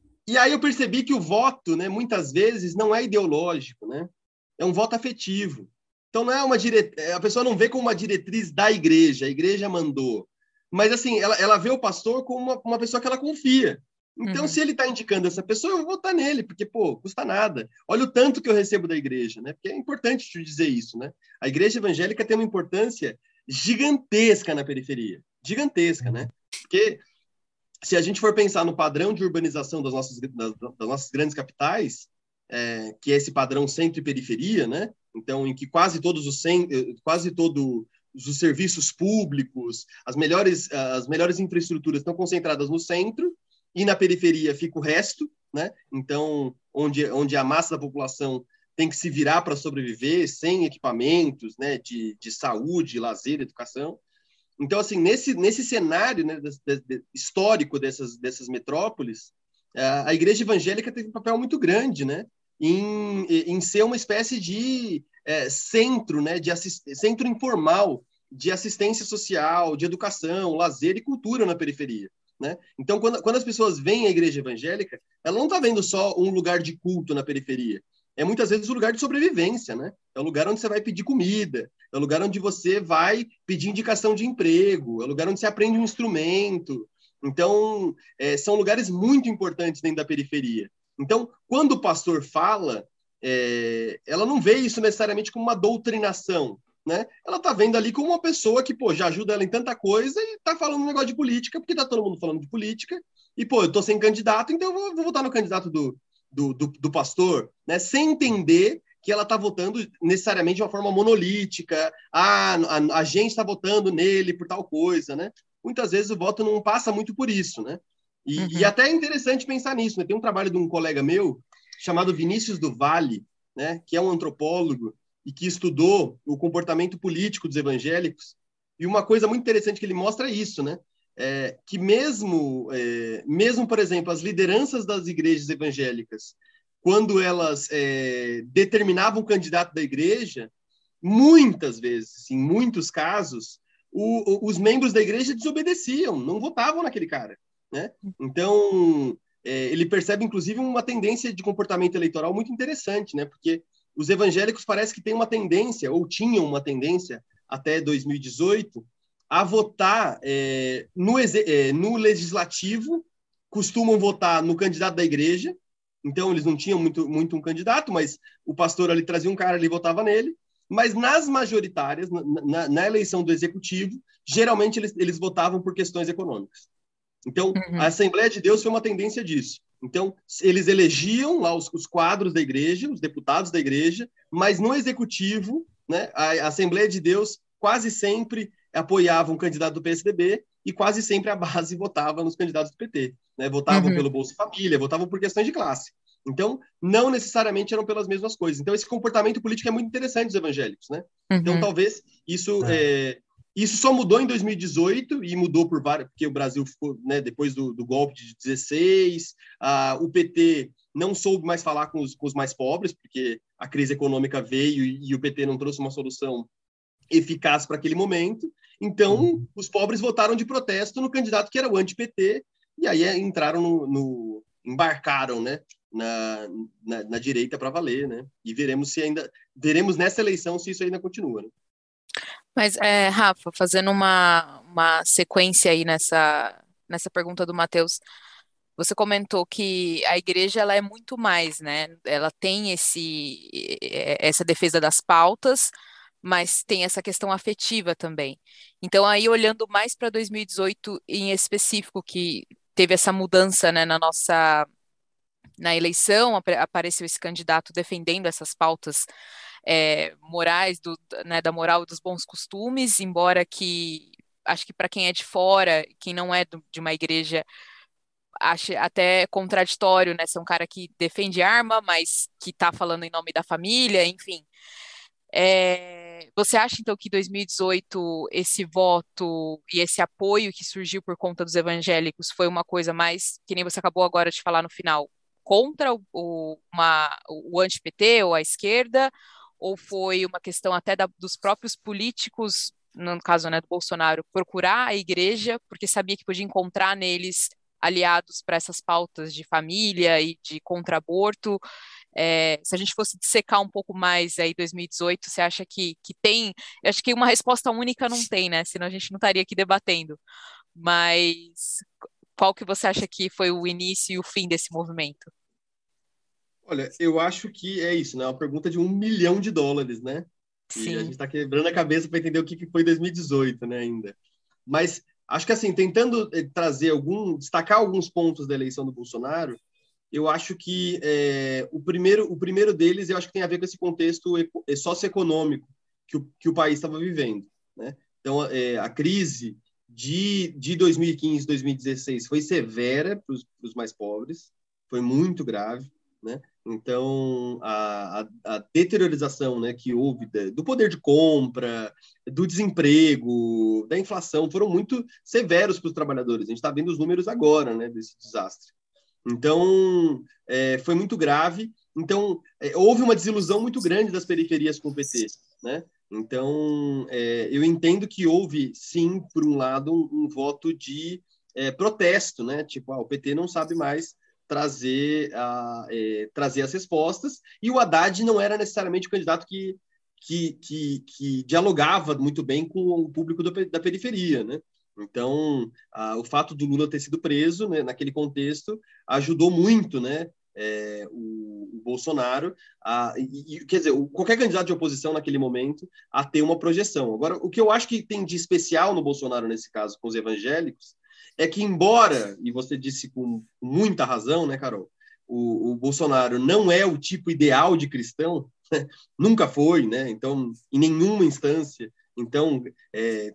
Speaker 4: E aí eu percebi que o voto, né, muitas vezes não é ideológico, né? É um voto afetivo. Então não é uma dire... a pessoa não vê como uma diretriz da igreja, a igreja mandou. Mas assim, ela, ela vê o pastor como uma, uma pessoa que ela confia. Então, uhum. se ele está indicando essa pessoa, eu vou votar nele, porque, pô, custa nada. Olha o tanto que eu recebo da igreja, né? Porque é importante te dizer isso, né? A igreja evangélica tem uma importância gigantesca na periferia. Gigantesca, né? Porque se a gente for pensar no padrão de urbanização das nossas, das, das nossas grandes capitais, é, que é esse padrão centro e periferia, né? Então, em que quase todos os, quase todos os serviços públicos, as melhores, as melhores infraestruturas estão concentradas no centro, e na periferia fica o resto, né? Então, onde, onde a massa da população tem que se virar para sobreviver, sem equipamentos, né? de, de saúde, lazer, educação. Então, assim, nesse, nesse cenário, né, de, de, histórico dessas, dessas metrópoles, a igreja evangélica teve um papel muito grande, né? em, em ser uma espécie de é, centro, né? de assist, centro informal de assistência social, de educação, lazer e cultura na periferia. Né? Então, quando, quando as pessoas veem a igreja evangélica, ela não está vendo só um lugar de culto na periferia. É muitas vezes um lugar de sobrevivência, né? É o lugar onde você vai pedir comida, é o lugar onde você vai pedir indicação de emprego, é o lugar onde você aprende um instrumento. Então, é, são lugares muito importantes dentro da periferia. Então, quando o pastor fala, é, ela não vê isso necessariamente como uma doutrinação, né? Ela está vendo ali como uma pessoa que, pô, já ajuda ela em tanta coisa e está falando um negócio de política, porque está todo mundo falando de política, e, pô, eu estou sem candidato, então eu vou, vou votar no candidato do, do, do, do pastor, né? Sem entender que ela está votando necessariamente de uma forma monolítica, ah, a, a gente está votando nele por tal coisa, né? Muitas vezes o voto não passa muito por isso, né? E, uhum. e até é interessante pensar nisso, né? Tem um trabalho de um colega meu, chamado Vinícius do Vale, né? Que é um antropólogo, e que estudou o comportamento político dos evangélicos, e uma coisa muito interessante que ele mostra é isso, né? É, que mesmo, é, mesmo, por exemplo, as lideranças das igrejas evangélicas, quando elas é, determinavam o candidato da igreja, muitas vezes, em muitos casos, o, o, os membros da igreja desobedeciam, não votavam naquele cara, né? Então, é, ele percebe, inclusive, uma tendência de comportamento eleitoral muito interessante, né? Porque os evangélicos parece que têm uma tendência, ou tinham uma tendência, até dois mil e dezoito, a votar é, no, é, no legislativo, costumam votar no candidato da igreja, então eles não tinham muito, muito um candidato, mas o pastor ali trazia um cara, ele votava nele, mas nas majoritárias, na, na, na eleição do executivo, geralmente eles, eles votavam por questões econômicas. Então, uhum. a Assembleia de Deus foi uma tendência disso. Então, eles elegiam lá os, os quadros da igreja, os deputados da igreja, mas no executivo, né, a, a Assembleia de Deus quase sempre apoiava um candidato do P S D B e quase sempre a base votava nos candidatos do P T. Né? Votavam uhum. pelo Bolsa Família, votavam por questões de classe. Então, não necessariamente eram pelas mesmas coisas. Então, esse comportamento político é muito interessante dos evangélicos, né? Uhum. Então, talvez isso... É. É, isso só mudou em dois mil e dezoito, e mudou por várias... Porque o Brasil ficou, né, depois do, do golpe de dezesseis, a, o P T não soube mais falar com os, com os mais pobres, porque a crise econômica veio e, e o P T não trouxe uma solução eficaz para aquele momento. Então, uhum. os pobres votaram de protesto no candidato que era o anti-P T, e aí entraram no... no embarcaram, né? Na, na, na direita para valer, né? E veremos se ainda veremos nessa eleição se isso ainda continua, né?
Speaker 5: Mas, é, Rafa, fazendo uma, uma sequência aí nessa, nessa pergunta do Matheus, você comentou que a igreja ela é muito mais, né? Ela tem esse, essa defesa das pautas, mas tem essa questão afetiva também. Então, aí, olhando mais para dois mil e dezoito em específico, que teve essa mudança, né, na nossa... Na eleição, apareceu esse candidato defendendo essas pautas é, morais, do, né, da moral e dos bons costumes, embora que, acho que para quem é de fora, quem não é do, de uma igreja, ache até contraditório, né, ser um cara que defende arma, mas que está falando em nome da família, enfim. É, você acha, então, que em dois mil e dezoito esse voto e esse apoio que surgiu por conta dos evangélicos foi uma coisa mais, que nem você acabou agora de falar no final, contra o, o, uma, o anti-P T ou a esquerda, ou foi uma questão até da, dos próprios políticos, no caso, né, do Bolsonaro, procurar a igreja, porque sabia que podia encontrar neles aliados para essas pautas de família e de contra-aborto? É, se a gente fosse dissecar um pouco mais aí dois mil e dezoito, você acha que, que tem... Eu acho que uma resposta única não tem, né? Senão a gente não estaria aqui debatendo. Mas... qual que você acha que foi o início e o fim desse movimento?
Speaker 4: Olha, eu acho que é isso, né? Uma pergunta de um milhão de dólares, né?
Speaker 5: Sim.
Speaker 4: E a gente está quebrando a cabeça para entender o que foi dois mil e dezoito, né, ainda. Mas acho que, assim, tentando trazer algum... destacar alguns pontos da eleição do Bolsonaro, eu acho que é, o, primeiro, o primeiro deles, eu acho que tem a ver com esse contexto socioeconômico que o, que o país estava vivendo, né? Então, é, a crise... De, de dois mil e quinze, dois mil e dezesseis foi severa para os mais pobres, foi muito grave, né? Então, a, a, a deteriorização, né, que houve da, do poder de compra, do desemprego, da inflação, foram muito severos para os trabalhadores. A gente está vendo os números agora, né, desse desastre. Então, é, foi muito grave. Então, é, houve uma desilusão muito grande das periferias com o P T, né? Então, é, eu entendo que houve, sim, por um lado, um, um voto de é, protesto, né? Tipo, ah, o P T não sabe mais trazer, a, é, trazer as respostas, e o Haddad não era necessariamente o candidato que, que, que, que dialogava muito bem com o público do, da periferia, né? Então, a, o fato do Lula ter sido preso, né, naquele contexto, ajudou muito, né? É, o, o Bolsonaro, a, e, quer dizer, o, qualquer candidato de oposição naquele momento a ter uma projeção. Agora, o que eu acho que tem de especial no Bolsonaro, nesse caso, com os evangélicos, é que, embora, e você disse com muita razão, né, Carol, o, o Bolsonaro não é o tipo ideal de cristão, né, nunca foi, né, então, em nenhuma instância. Então, é,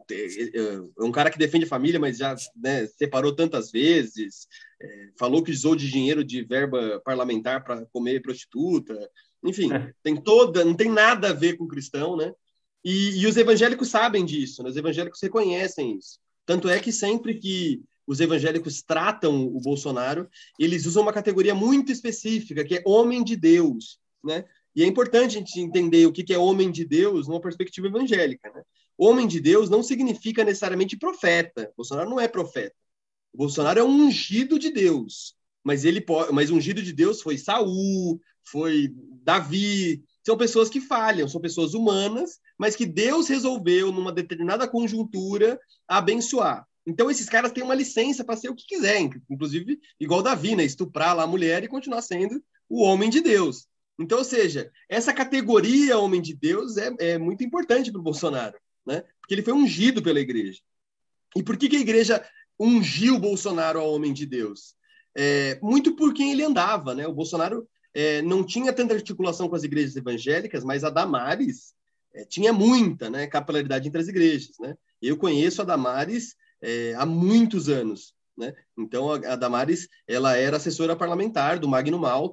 Speaker 4: é um cara que defende a família, mas já, né, separou tantas vezes, é, falou que usou de dinheiro de verba parlamentar para comer prostituta, enfim, é. tem toda, não tem nada a ver com cristão, né? E, e os evangélicos sabem disso, né? Os evangélicos reconhecem isso. Tanto é que sempre que os evangélicos tratam o Bolsonaro, eles usam uma categoria muito específica, que é homem de Deus, né? E é importante a gente entender o que é homem de Deus numa perspectiva evangélica, né? Homem de Deus não significa necessariamente profeta. O Bolsonaro não é profeta. O Bolsonaro é um ungido de Deus. Mas ele pode, mas ungido de Deus foi Saul, foi Davi. São pessoas que falham, são pessoas humanas, mas que Deus resolveu, numa determinada conjuntura, abençoar. Então, esses caras têm uma licença para ser o que quiserem, inclusive, igual Davi, né? Estuprar lá a mulher e continuar sendo o homem de Deus. Então, ou seja, essa categoria homem de Deus é, é muito importante para o Bolsonaro, né? Porque ele foi ungido pela igreja. E por que, que a igreja ungiu o Bolsonaro ao homem de Deus? É, muito por quem ele andava, né? O Bolsonaro é, não tinha tanta articulação com as igrejas evangélicas, mas a Damares é, tinha muita, né, capilaridade entre as igrejas, né? Eu conheço a Damares é, há muitos anos, né? Então, a, a Damares, ela era assessora parlamentar do Magno Malta,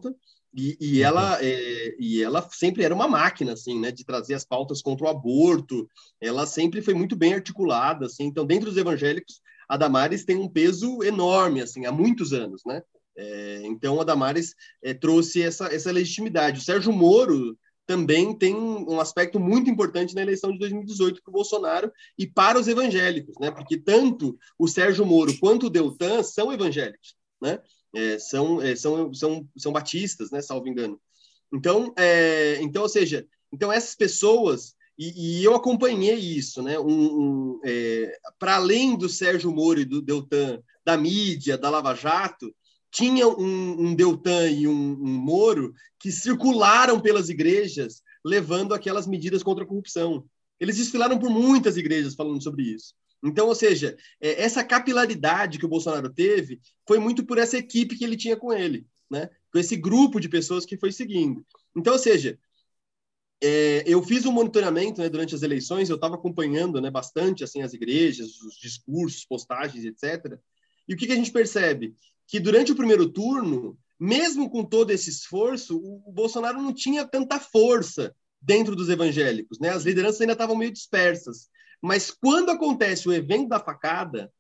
Speaker 4: E, e, ela, é, e ela sempre era uma máquina, assim, né, de trazer as pautas contra o aborto. Ela sempre foi muito bem articulada, assim. Então, dentro dos evangélicos, a Damares tem um peso enorme, assim, há muitos anos, né? É, então, a Damares é, trouxe essa, essa legitimidade. O Sérgio Moro também tem um aspecto muito importante na eleição de dois mil e dezoito para o Bolsonaro e para os evangélicos, né? Porque tanto o Sérgio Moro quanto o Deltan são evangélicos, né? É, são, é, são, são, são batistas, né, salvo engano. Então, é, então, ou seja, então essas pessoas, e, e eu acompanhei isso, né, um, um, é, para além do Sérgio Moro e do Deltan, da mídia, da Lava Jato, tinha um, um Deltan e um, um Moro que circularam pelas igrejas levando aquelas medidas contra a corrupção. Eles desfilaram por muitas igrejas falando sobre isso. Então, ou seja, essa capilaridade que o Bolsonaro teve foi muito por essa equipe que ele tinha com ele, né? Com esse grupo de pessoas que foi seguindo. Então, ou seja, é, eu fiz um monitoramento, né, durante as eleições, eu estava acompanhando, né, bastante assim, as igrejas, os discursos, postagens, etcétera. E o que, que a gente percebe? Que durante o primeiro turno, mesmo com todo esse esforço, o Bolsonaro não tinha tanta força dentro dos evangélicos, né? As lideranças ainda estavam meio dispersas. Mas quando acontece o evento da facada,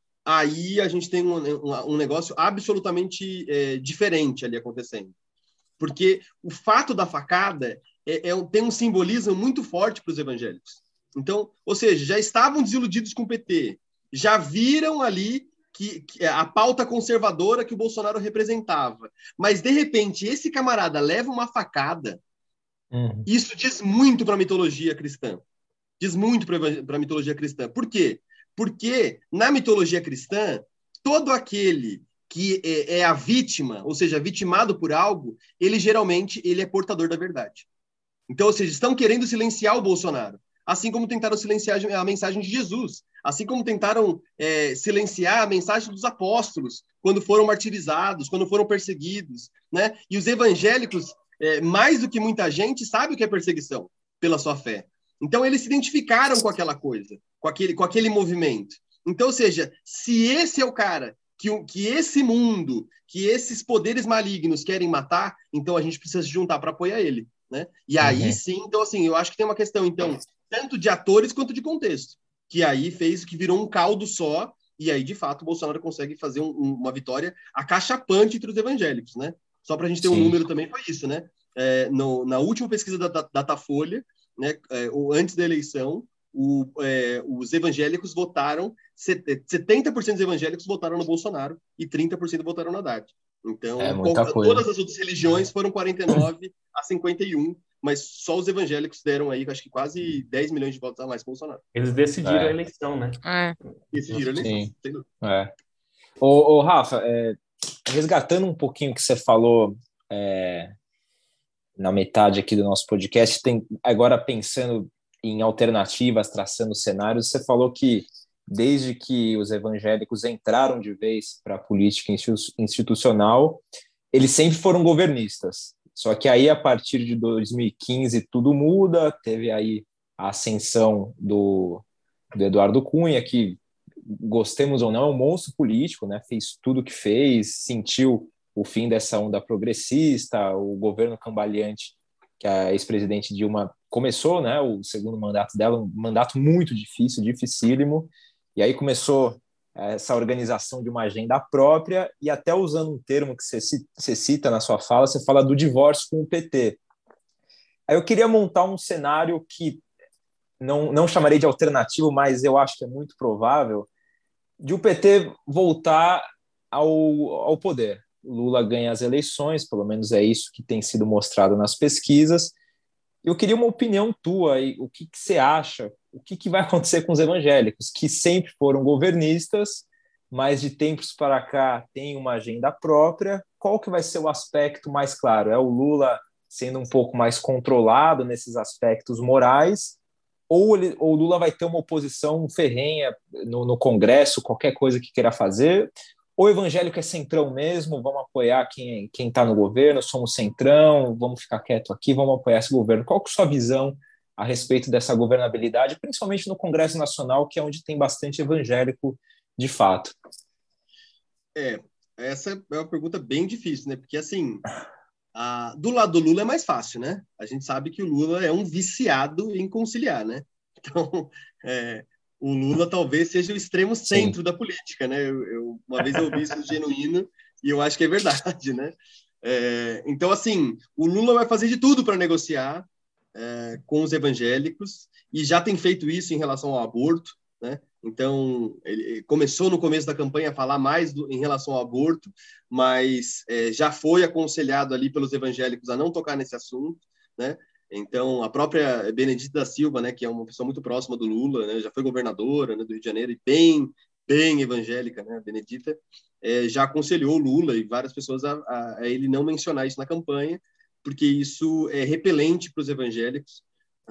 Speaker 4: aí a gente tem um, um, um negócio absolutamente é, diferente ali acontecendo. Porque o fato da facada é, é, tem um simbolismo muito forte para os evangélicos. Então, ou seja, já estavam desiludidos com o P T, já viram ali que, que a pauta conservadora que o Bolsonaro representava. Mas, de repente, esse camarada leva uma facada, uhum. Isso diz muito para a mitologia cristã. Diz muito para a mitologia cristã. Por quê? Porque na mitologia cristã, todo aquele que é, é a vítima, ou seja, vitimado por algo, ele geralmente ele é portador da verdade. Então, ou seja, estão querendo silenciar o Bolsonaro, assim como tentaram silenciar a mensagem de Jesus, assim como tentaram é, silenciar a mensagem dos apóstolos quando foram martirizados, quando foram perseguidos, né? E os evangélicos, é, mais do que muita gente, sabem o que é perseguição pela sua fé. Então, eles se identificaram com aquela coisa, com aquele, com aquele movimento. Então, ou seja, se esse é o cara que, que esse mundo, que esses poderes malignos querem matar, então a gente precisa se juntar para apoiar ele, né? E aí, uhum. sim, então, assim, eu acho que tem uma questão, então, tanto de atores quanto de contexto, que aí fez que virou um caldo só, e aí, de fato, o Bolsonaro consegue fazer um, uma vitória acachapante entre os evangélicos, né? Só para a gente ter sim. um número também, foi isso, né? É, no, na última pesquisa da Datafolha, né, é, antes da eleição, o, é, os evangélicos votaram, setenta por cento dos evangélicos votaram no Bolsonaro e trinta por cento votaram no Haddad. Então,
Speaker 2: é
Speaker 4: todas as outras religiões foram quarenta e nove a cinquenta e um, mas só os evangélicos deram aí, acho que quase dez milhões de votos a mais para o Bolsonaro.
Speaker 3: Eles decidiram é. a eleição, né?
Speaker 5: É.
Speaker 4: Decidiram a eleição.
Speaker 2: Sim. É. Ô, ô, Rafa, é, resgatando um pouquinho o que você falou é, na metade aqui do nosso podcast, tem, agora pensando em alternativas, traçando cenários, você falou que desde que os evangélicos entraram de vez para a política institucional, eles sempre foram governistas. Só que aí, a partir de dois mil e quinze, tudo muda, teve aí a ascensão do, do Eduardo Cunha, que, gostemos ou não, é um monstro político, né? Fez tudo o que fez, sentiu o fim dessa onda progressista, o governo cambaleante que a ex-presidente Dilma começou, né, o segundo mandato dela, um mandato muito difícil, dificílimo, e aí começou essa organização de uma agenda própria, e até usando um termo que você, você cita na sua fala, você fala do divórcio com o P T. Aí eu queria montar um cenário que não, não chamarei de alternativo, mas eu acho que é muito provável, de o P T voltar ao, ao poder. O Lula ganha as eleições, pelo menos é isso que tem sido mostrado nas pesquisas. Eu queria uma opinião tua aí, o que, que você acha, o que, que vai acontecer com os evangélicos, que sempre foram governistas, mas de tempos para cá tem uma agenda própria. Qual que vai ser o aspecto mais claro? É o Lula sendo um pouco mais controlado nesses aspectos morais, ou, ele, ou o Lula vai ter uma oposição ferrenha no, no Congresso, qualquer coisa que queira fazer? O evangélico é centrão mesmo, vamos apoiar quem quem está no governo, somos centrão, vamos ficar quieto aqui, vamos apoiar esse governo. Qual que é a sua visão a respeito dessa governabilidade, principalmente no Congresso Nacional, que é onde tem bastante evangélico de fato?
Speaker 4: É, essa é uma pergunta bem difícil, né? Porque, assim, Ah, do lado do Lula é mais fácil, né? A gente sabe que o Lula é um viciado em conciliar, né? Então, é, o Lula talvez seja o extremo centro
Speaker 2: Sim.
Speaker 4: da política, né? Eu, eu, uma vez eu ouvi isso genuíno e eu acho que é verdade, né? É, então, assim, o Lula vai fazer de tudo para negociar é, com os evangélicos e já tem feito isso em relação ao aborto, né? Então, ele começou no começo da campanha a falar mais do, em relação ao aborto, mas é, já foi aconselhado ali pelos evangélicos a não tocar nesse assunto, né? Então, a própria Benedita da Silva, né, que é uma pessoa muito próxima do Lula, né, já foi governadora, né, do Rio de Janeiro e bem, bem evangélica, né, a Benedita, é, já aconselhou o Lula e várias pessoas a, a, a ele não mencionar isso na campanha, porque isso é repelente para os evangélicos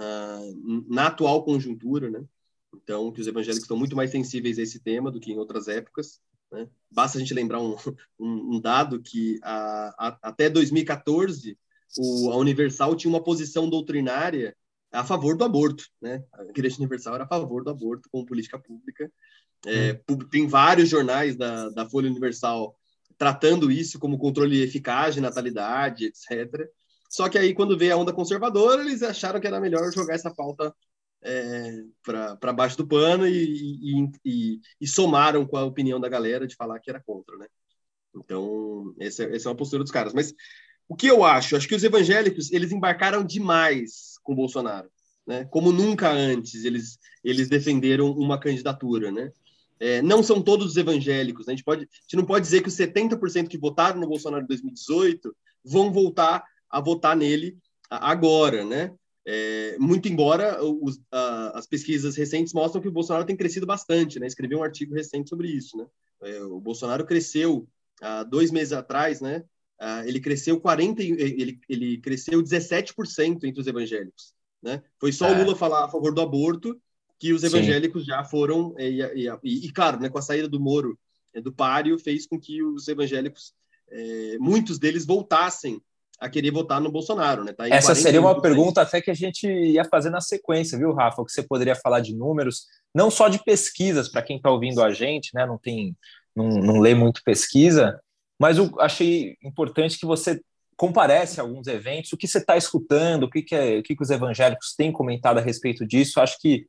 Speaker 4: uh, na atual conjuntura, né? Então, que os evangélicos estão muito mais sensíveis a esse tema do que em outras épocas, né? Basta a gente lembrar um, um, um dado que a, a, até dois mil e quatorze o, a Universal tinha uma posição doutrinária a favor do aborto, né? A Igreja Universal era a favor do aborto como política pública. É, hum. Tem vários jornais da, da Folha Universal tratando isso como controle eficaz de natalidade, etcétera. Só que aí, quando veio a onda conservadora, eles acharam que era melhor jogar essa pauta é, para baixo do pano e, e, e, e somaram com a opinião da galera de falar que era contra, né? Então, essa, essa é uma postura dos caras. Mas o que eu acho? Acho que os evangélicos, eles embarcaram demais com o Bolsonaro, né? Como nunca antes eles, eles defenderam uma candidatura, né? É, não são todos os evangélicos, né? A gente, pode, a gente não pode dizer que os setenta por cento que votaram no Bolsonaro em dois mil e dezoito vão voltar a votar nele agora, né? É, muito embora os, a, as pesquisas recentes mostram que o Bolsonaro tem crescido bastante, né? Escrevi um artigo recente sobre isso, né? É, o Bolsonaro cresceu há dois meses atrás, né? Ah, ele cresceu quarenta, ele, ele cresceu dezessete por cento entre os evangélicos, né? Foi só é. o Lula falar a favor do aborto que os evangélicos Sim. já foram e, e, e, e claro, né? Com a saída do Moro, do páreo, fez com que os evangélicos, é, muitos deles voltassem a querer votar no Bolsonaro, né? Tá em
Speaker 2: Essa seria uma pergunta até que a gente ia fazer na sequência, viu, Rafa? Que você poderia falar de números, não só de pesquisas, para quem está ouvindo a gente, né? Não tem, não, não lê muito pesquisa, mas eu achei importante que você comparece a alguns eventos, o que você está escutando, o que, que, é, o que, que os evangélicos têm comentado a respeito disso. Acho que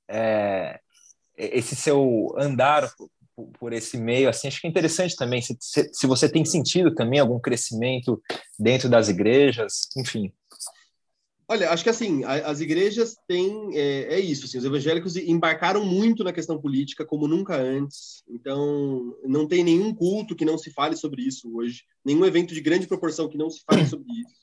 Speaker 2: é, esse seu andar por, por esse meio, assim, acho que é interessante também, se, se, se você tem sentido também algum crescimento dentro das igrejas, enfim.
Speaker 4: Olha, acho que assim, as igrejas têm, é, é isso, assim, os evangélicos embarcaram muito na questão política como nunca antes, então não tem nenhum culto que não se fale sobre isso hoje, nenhum evento de grande proporção que não se fale sobre isso.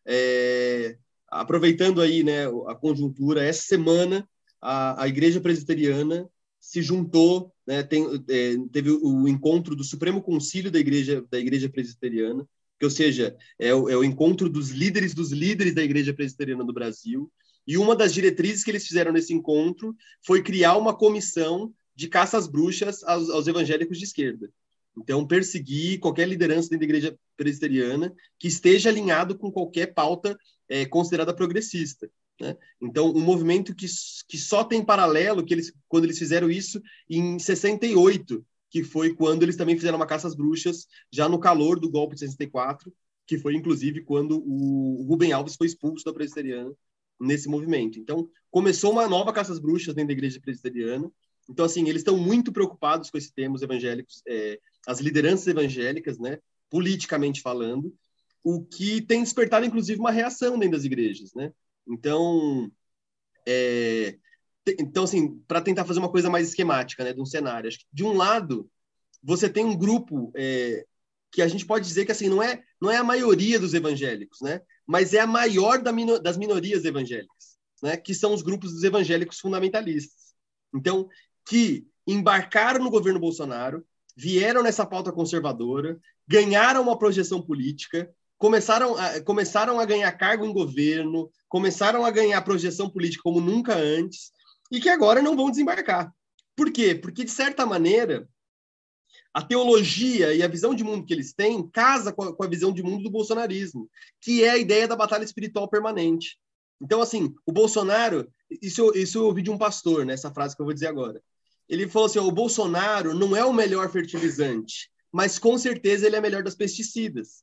Speaker 4: É, aproveitando aí, né, a conjuntura, essa semana a, a Igreja Presbiteriana se juntou, né, tem, é, teve o encontro do Supremo Concílio da Igreja, da Igreja Presbiteriana, que, ou seja, é o, é o encontro dos líderes dos líderes da Igreja Presbiteriana do Brasil, e uma das diretrizes que eles fizeram nesse encontro foi criar uma comissão de caça às bruxas aos, aos evangélicos de esquerda. Então, perseguir qualquer liderança dentro da Igreja Presbiteriana que esteja alinhado com qualquer pauta é, considerada progressista, né? Então, um movimento que, que só tem paralelo, que eles, quando eles fizeram isso em sessenta e oito, que foi quando eles também fizeram uma caça às bruxas, já no calor do golpe de sessenta e quatro, que foi, inclusive, quando o Rubem Alves foi expulso da presbiteriana nesse movimento. Então, começou uma nova caça às bruxas dentro da igreja presbiteriana. Então, assim, eles estão muito preocupados com esse tema, os evangélicos, é, as lideranças evangélicas, né, politicamente falando, o que tem despertado, inclusive, uma reação dentro das igrejas, né? Então, é... Então, assim, para tentar fazer uma coisa mais esquemática, né, de um cenário, acho que, de um lado, você tem um grupo é, que a gente pode dizer que, assim, não é, não é a maioria dos evangélicos, né, mas é a maior da mino, das minorias evangélicas, né, que são os grupos dos evangélicos fundamentalistas. Então, que embarcaram no governo Bolsonaro, vieram nessa pauta conservadora, ganharam uma projeção política, começaram a, começaram a ganhar cargo em governo, começaram a ganhar projeção política como nunca antes, e que agora não vão desembarcar. Por quê? Porque, de certa maneira, a teologia e a visão de mundo que eles têm casa com a, com a visão de mundo do bolsonarismo, que é a ideia da batalha espiritual permanente. Então, assim, o Bolsonaro... Isso, isso eu ouvi de um pastor, né, essa frase que eu vou dizer agora. Ele falou assim, ó, o Bolsonaro não é o melhor fertilizante, mas, com certeza, ele é melhor das pesticidas.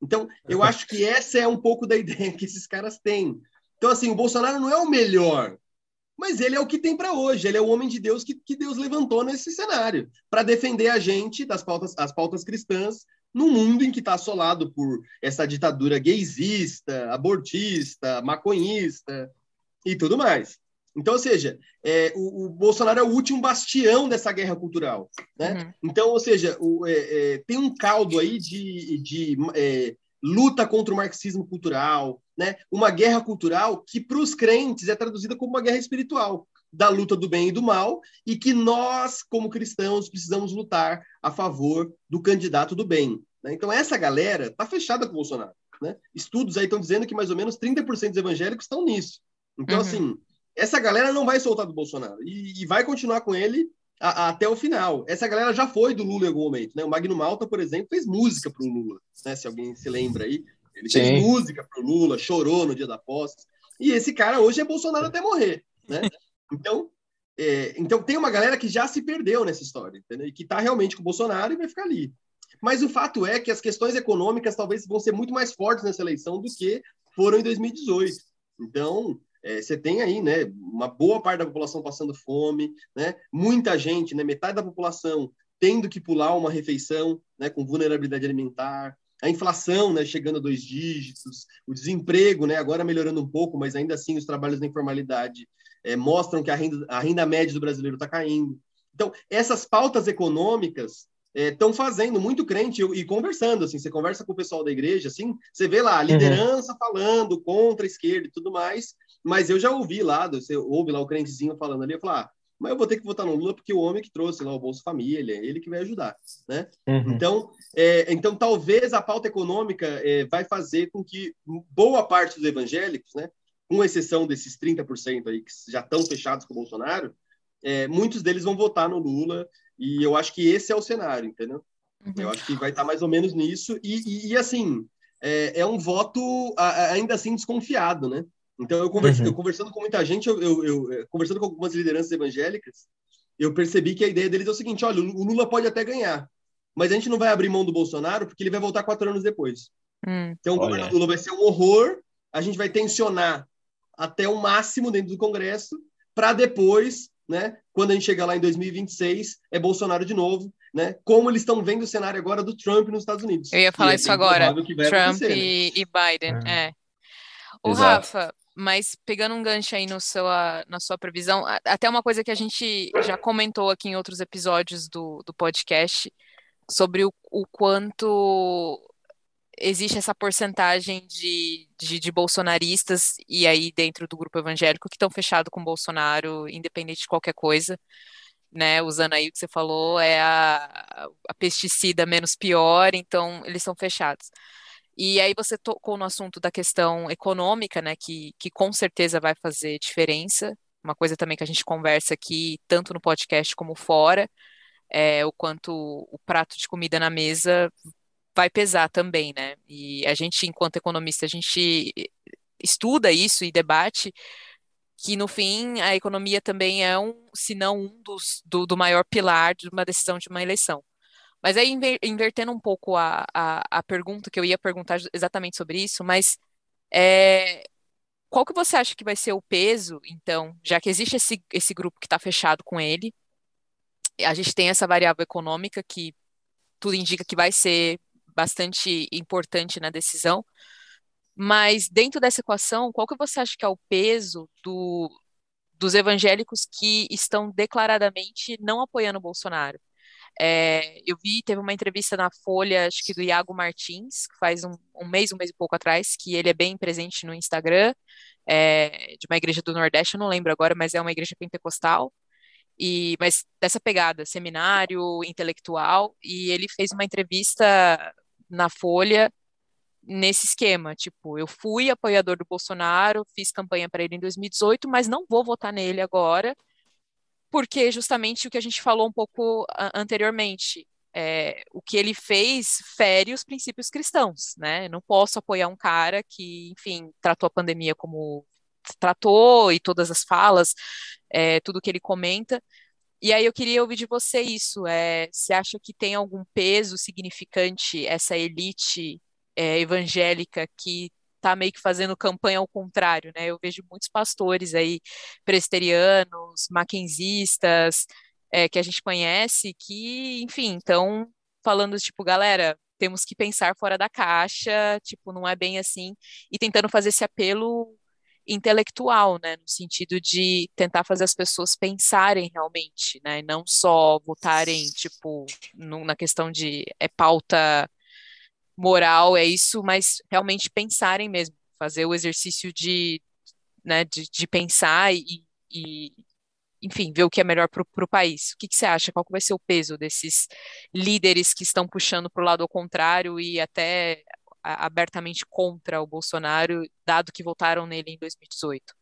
Speaker 4: Então, eu acho que essa é um pouco da ideia que esses caras têm. Então, assim, o Bolsonaro não é o melhor, mas ele é o que tem para hoje. Ele é o homem de Deus que, que Deus levantou nesse cenário para defender a gente das pautas, as pautas cristãs num mundo em que está assolado por essa ditadura gaysista, abortista, maconhista e tudo mais. Então, ou seja, é, o, o Bolsonaro é o último bastião dessa guerra cultural, né? Uhum. Então, ou seja, o, é, é, tem um caldo aí de, de é, luta contra o marxismo cultural, né? Uma guerra cultural que, para os crentes, é traduzida como uma guerra espiritual, da luta do bem e do mal, e que nós, como cristãos, precisamos lutar a favor do candidato do bem, né? Então, essa galera está fechada com o Bolsonaro, né? Estudos aí estão dizendo que mais ou menos trinta por cento dos evangélicos estão nisso. Então, uhum. assim, essa galera não vai soltar do Bolsonaro e, e vai continuar com ele a, a, até o final. Essa galera já foi do Lula em algum momento, né? O Magno Malta, por exemplo, fez música pro Lula, né? Se alguém se lembra aí. Ele Sim. fez música pro Lula, chorou no dia da posse. E esse cara hoje é Bolsonaro até morrer, né? Então, é, então tem uma galera que já se perdeu nessa história, entendeu? E que tá realmente com o Bolsonaro e vai ficar ali. Mas o fato é que as questões econômicas talvez vão ser muito mais fortes nessa eleição do que foram em dois mil e dezoito. Então, é, você tem aí, né, uma boa parte da população passando fome, né, muita gente, né, metade da população tendo que pular uma refeição, né, com vulnerabilidade alimentar, a inflação, né, chegando a dois dígitos, o desemprego, né, agora melhorando um pouco, mas ainda assim os trabalhos da informalidade é, mostram que a renda, a renda média do brasileiro está caindo. Então, essas pautas econômicas estão é, fazendo muito crente e, e conversando, assim, você conversa com o pessoal da igreja, assim, você vê lá a liderança uhum. falando contra a esquerda e tudo mais, mas eu já ouvi lá, você ouve lá o crentezinho falando ali, eu falo, ah, mas eu vou ter que votar no Lula porque o homem que trouxe lá o Bolsa Família, ele que vai ajudar, né? Uhum. Então, é, então, talvez a pauta econômica é, vai fazer com que boa parte dos evangélicos, né, com exceção desses trinta por cento aí que já estão fechados com o Bolsonaro, é, muitos deles vão votar no Lula. E eu acho que esse é o cenário, entendeu? Uhum. Eu acho que vai estar mais ou menos nisso. E, e, e assim, é, é um voto a, ainda assim desconfiado, né? Então, eu, converse, uhum. eu conversando com muita gente, eu, eu, eu, conversando com algumas lideranças evangélicas, eu percebi que a ideia deles é o seguinte, olha, o Lula pode até ganhar, mas a gente não vai abrir mão do Bolsonaro porque ele vai voltar quatro anos depois. Hum. Então, o olha. governo Lula vai ser um horror, a gente vai tensionar até o máximo dentro do Congresso para depois... Né? Quando a gente chegar lá em dois mil e vinte e seis, é Bolsonaro de novo, né? Como eles estão vendo o cenário agora do Trump nos Estados Unidos.
Speaker 5: Eu ia falar
Speaker 4: é
Speaker 5: isso agora, Trump
Speaker 4: né?
Speaker 5: e, e Biden, é. é. O
Speaker 2: Exato.
Speaker 5: Rafa, mas pegando um gancho aí no seu, na sua previsão, até uma coisa que a gente já comentou aqui em outros episódios do, do podcast, sobre o, o quanto existe essa porcentagem de, de, de bolsonaristas, e aí dentro do grupo evangélico, que estão fechados com Bolsonaro, independente de qualquer coisa, né? Usando aí o que você falou, é a, a pesticida menos pior, então eles são fechados. E aí você tocou no assunto da questão econômica, né? Que, que com certeza vai fazer diferença. Uma coisa também que a gente conversa aqui, tanto no podcast como fora, é o quanto o prato de comida na mesa vai pesar também, né? E a gente, enquanto economista, a gente estuda isso e debate que, no fim, a economia também é um, se não um dos, do, do maior pilar de uma decisão de uma eleição. Mas aí, inver, invertendo um pouco a, a, a pergunta, que eu ia perguntar exatamente sobre isso, mas é, qual que você acha que vai ser o peso, então, já que existe esse, esse grupo que está fechado com ele, a gente tem essa variável econômica que tudo indica que vai ser bastante importante na decisão, mas dentro dessa equação, qual que você acha que é o peso do, dos evangélicos que estão declaradamente não apoiando o Bolsonaro? É, eu vi, teve uma entrevista na Folha, acho que do Iago Martins, que faz um, um mês, um mês e pouco atrás, que ele é bem presente no Instagram, é, de uma igreja do Nordeste, eu não lembro agora, mas é uma igreja pentecostal, e, mas dessa pegada, seminário, intelectual, e ele fez uma entrevista na Folha nesse esquema, tipo, eu fui apoiador do Bolsonaro, fiz campanha para ele em dois mil e dezoito, mas não vou votar nele agora, porque justamente o que a gente falou um pouco anteriormente, é, o que ele fez fere os princípios cristãos, né? Não posso apoiar um cara que, enfim, tratou a pandemia como tratou e todas as falas, é, tudo que ele comenta. E aí eu queria ouvir de você isso. É, você acha que tem algum peso significante essa elite é, evangélica que está meio que fazendo campanha ao contrário, né? Eu vejo muitos pastores aí, presbiterianos, mackenzistas, é, que a gente conhece, que, enfim, estão falando, tipo, galera, temos que pensar fora da caixa, tipo, não é bem assim, e tentando fazer esse apelo intelectual, né, no sentido de tentar fazer as pessoas pensarem realmente, né, e não só votarem, tipo, no- na questão de é pauta moral, é isso, mas realmente pensarem mesmo, fazer o exercício de, né, de, de pensar e, e, enfim, ver o que é melhor para o país. O que que você acha? Qual que vai ser o peso desses líderes que estão puxando para o lado ao contrário e até a- abertamente contra o Bolsonaro, dado que votaram nele em dois mil e dezoito?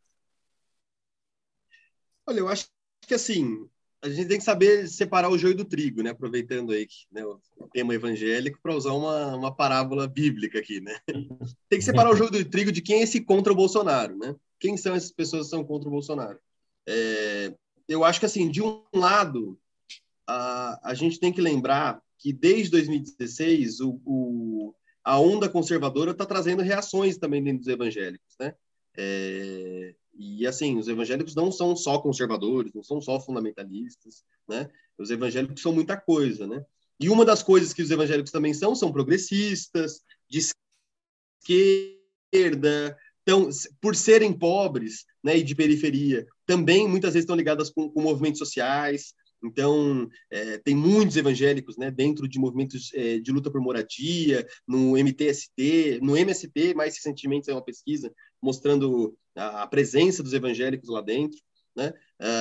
Speaker 4: Olha, eu acho que assim, a gente tem que saber separar o joio do trigo, né? Aproveitando aí que, né, o tema evangélico para usar uma, uma parábola bíblica aqui, né? Tem que separar o joio do trigo de quem é esse contra o Bolsonaro, né? Quem são essas pessoas que são contra o Bolsonaro? É, eu acho que assim, de um lado, a, a gente tem que lembrar que desde dois mil e dezesseis o, o, a onda conservadora está trazendo reações também dentro dos evangélicos, né? É, e assim, os evangélicos não são só conservadores, não são só fundamentalistas, né? Os evangélicos são muita coisa, né? E uma das coisas que os evangélicos também são, são progressistas, de esquerda, então, por serem pobres, né, e de periferia, também muitas vezes estão ligadas com, com movimentos sociais. Então, é, tem muitos evangélicos, né, dentro de movimentos é, de luta por moradia, no M T S T, no M S T, mais recentemente saiu uma pesquisa mostrando a, a presença dos evangélicos lá dentro, né?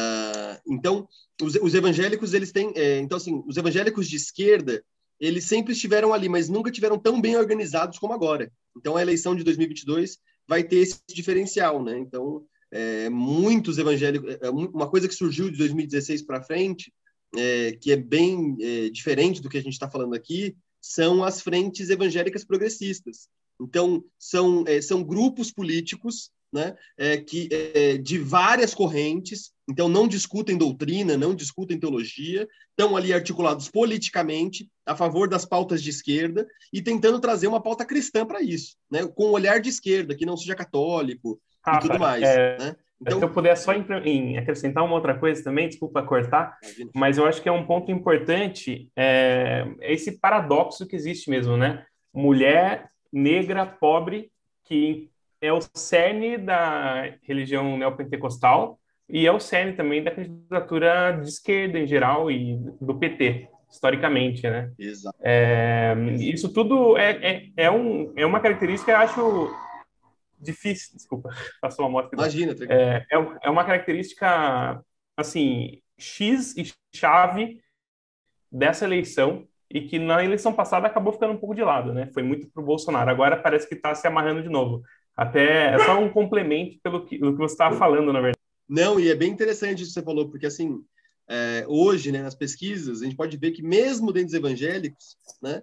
Speaker 4: Uh, então, os, os evangélicos, eles têm... É, então, assim, os evangélicos de esquerda, eles sempre estiveram ali, mas nunca tiveram tão bem organizados como agora. Então, a eleição de dois mil e vinte e dois vai ter esse diferencial, né? Então, é, muitos evangélicos... É, uma coisa que surgiu de dois mil e dezesseis para frente, é, que é bem é, diferente do que a gente está falando aqui, são as frentes evangélicas progressistas. Então, são, é, são grupos políticos, né, é, que, é, de várias correntes, então não discutem doutrina, não discutem teologia, estão ali articulados politicamente a favor das pautas de esquerda e tentando trazer uma pauta cristã para isso, né, com um olhar de esquerda, que não seja católico e
Speaker 3: Rafa,
Speaker 4: tudo mais.
Speaker 3: é,
Speaker 4: Né?
Speaker 3: se eu
Speaker 4: Então,
Speaker 3: puder só em, em acrescentar uma outra coisa também, desculpa cortar,
Speaker 4: imagina.
Speaker 3: mas eu acho que é um ponto importante, é, é esse paradoxo que existe mesmo, né? Mulher negra, pobre, que é o cerne da religião neopentecostal e é o cerne também da candidatura de esquerda em geral e do P T, historicamente, né?
Speaker 4: Exato.
Speaker 3: É, isso tudo é, é, é, um, é uma característica, eu acho difícil, desculpa, passou uma moto aqui.
Speaker 4: Imagina.
Speaker 3: É, é, é uma característica, assim, X e chave dessa eleição e que na eleição passada acabou ficando um pouco de lado, né? Foi muito pro Bolsonaro. Agora parece que está se amarrando de novo. Até é só um complemento pelo que, pelo que você estava falando, na verdade.
Speaker 4: Não, e é bem interessante isso que você falou, porque assim, é, hoje, né, nas pesquisas, a gente pode ver que mesmo dentro dos evangélicos, né,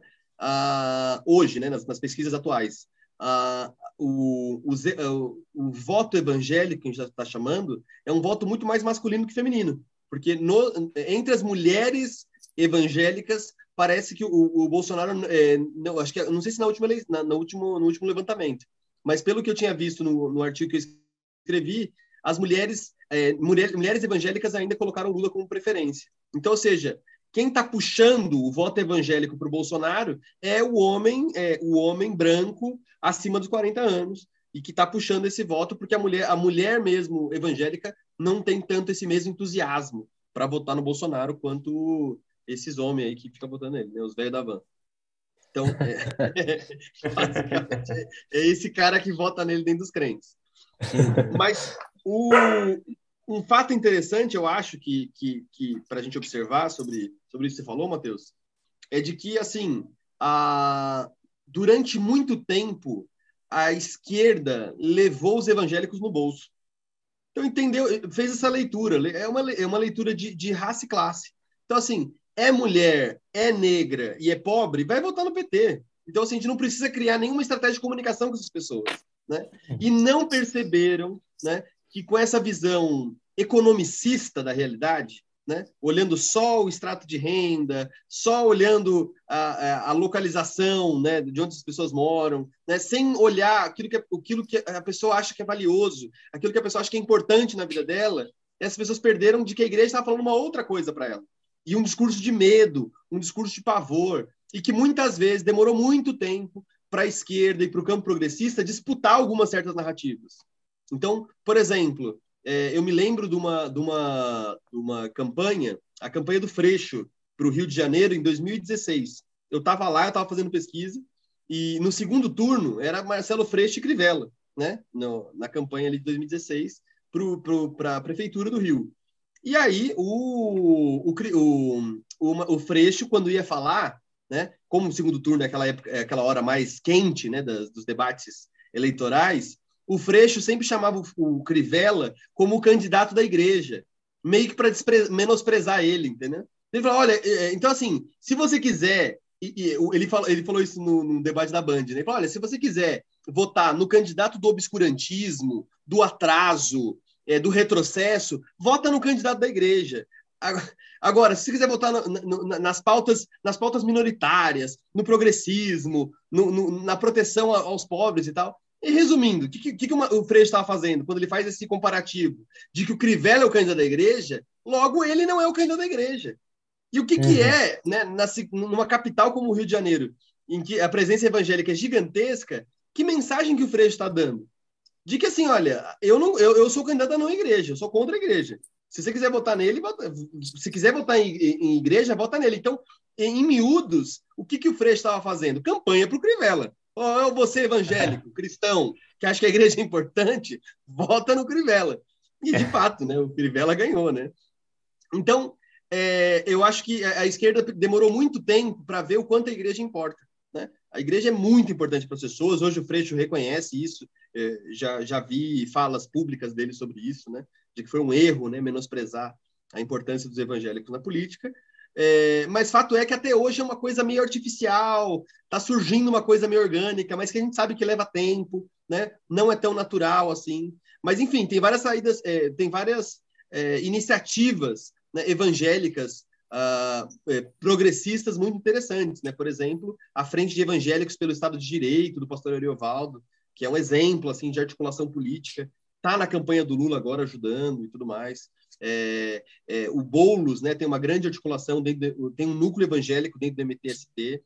Speaker 4: ah, hoje, né, nas, nas pesquisas atuais, ah, o, o, o, o voto evangélico, que a gente está chamando, é um voto muito mais masculino que feminino, porque no, entre as mulheres evangélicas, parece que o, o Bolsonaro, é, não, acho que, não sei se na última, na, no, último, no último levantamento, mas pelo que eu tinha visto no, no artigo que eu escrevi, as mulheres, é, mulher, mulheres evangélicas ainda colocaram Lula como preferência. Então, ou seja, quem está puxando o voto evangélico para o Bolsonaro é o homem, é, o homem branco acima dos quarenta anos e que está puxando esse voto porque a mulher, a mulher mesmo evangélica não tem tanto esse mesmo entusiasmo para votar no Bolsonaro quanto esses homens aí que ficam votando nele, né, os velhos da van. Então, é, basicamente, é, é esse cara que vota nele dentro dos crentes. Mas o, um fato interessante, eu acho, que, que, que para a gente observar sobre, sobre isso que você falou, Matheus, é de que, assim, a, durante muito tempo, a esquerda levou os evangélicos no bolso. Então, entendeu? Fez essa leitura. É uma, é uma leitura de, de raça e classe. Então, assim, é mulher, é negra e é pobre, vai votar no P T. Então, assim, a gente não precisa criar nenhuma estratégia de comunicação com essas pessoas. Né? E não perceberam, né, que com essa visão economicista da realidade, né? Olhando só o extrato de renda, só olhando a, a, a localização, né? De onde as pessoas moram, né? Sem olhar aquilo que, aquilo que a pessoa acha que é valioso, aquilo que a pessoa acha que é importante na vida dela, essas pessoas perderam de que a igreja estava falando uma outra coisa para ela. E um discurso de medo, um discurso de pavor, e que muitas vezes demorou muito tempo para a esquerda e para o campo progressista disputar algumas certas narrativas. Então, por exemplo, é, eu me lembro de uma, de, uma, de uma campanha, a campanha do Freixo para o Rio de Janeiro, em dois mil e dezesseis. Eu estava lá, eu estava fazendo pesquisa, e no segundo turno era Marcelo Freixo e Crivella, né? No, na campanha ali de dois mil e dezesseis, para a Prefeitura do Rio. E aí, o, o, o, o, o Freixo, quando ia falar, né, como o segundo turno é aquela, época, é aquela hora mais quente, né, das, dos debates eleitorais, o Freixo sempre chamava o, o Crivella como o candidato da igreja, meio que para menosprezar ele, entendeu? Ele falou, olha, então assim, se você quiser, e, e, ele, falou, ele falou isso no, no debate da Band, né? Ele falou, olha, se você quiser votar no candidato do obscurantismo, do atraso, é, do retrocesso, vota no candidato da igreja. Agora, se você quiser votar no, no, nas, pautas, nas pautas minoritárias, no progressismo, no, no, na proteção aos pobres e tal. E resumindo, o que, que, que o Freixo estava fazendo quando ele faz esse comparativo de que o Crivella é o candidato da igreja, logo ele não é o candidato da igreja. E o que, uhum. que é, né, na, numa capital como o Rio de Janeiro, em que a presença evangélica é gigantesca, que mensagem que o Freixo está dando? De que assim, olha, eu, não, eu, eu sou candidato a não igreja, eu sou contra a igreja. Se você quiser votar nele, vota, se quiser votar em, em igreja, vota nele. Então, em, em miúdos, o que, que o Freixo estava fazendo? Campanha para o Crivella. Oh, você evangélico, cristão, que acha que a igreja é importante, vota no Crivella. E, de fato, né, o Crivella ganhou, né? Então, é, eu acho que a esquerda demorou muito tempo para ver o quanto a igreja importa, né? A igreja é muito importante para as pessoas. Hoje o Freixo reconhece isso. É, já, já vi falas públicas dele sobre isso, né? De que foi um erro, né, menosprezar a importância dos evangélicos na política. É, mas fato é que até hoje é uma coisa meio artificial, está surgindo uma coisa meio orgânica, mas que a gente sabe que leva tempo, né? Não é tão natural assim. Mas, enfim, tem várias saídas, é, tem várias é, iniciativas, né, evangélicas, uh, é, progressistas muito interessantes, né? Por exemplo, a Frente de Evangélicos pelo Estado de Direito, do pastor Ariovaldo, que é um exemplo assim, de articulação política, está na campanha do Lula agora ajudando e tudo mais. É, é, o Boulos, né, tem uma grande articulação, dentro de, tem um núcleo evangélico dentro do M T S T,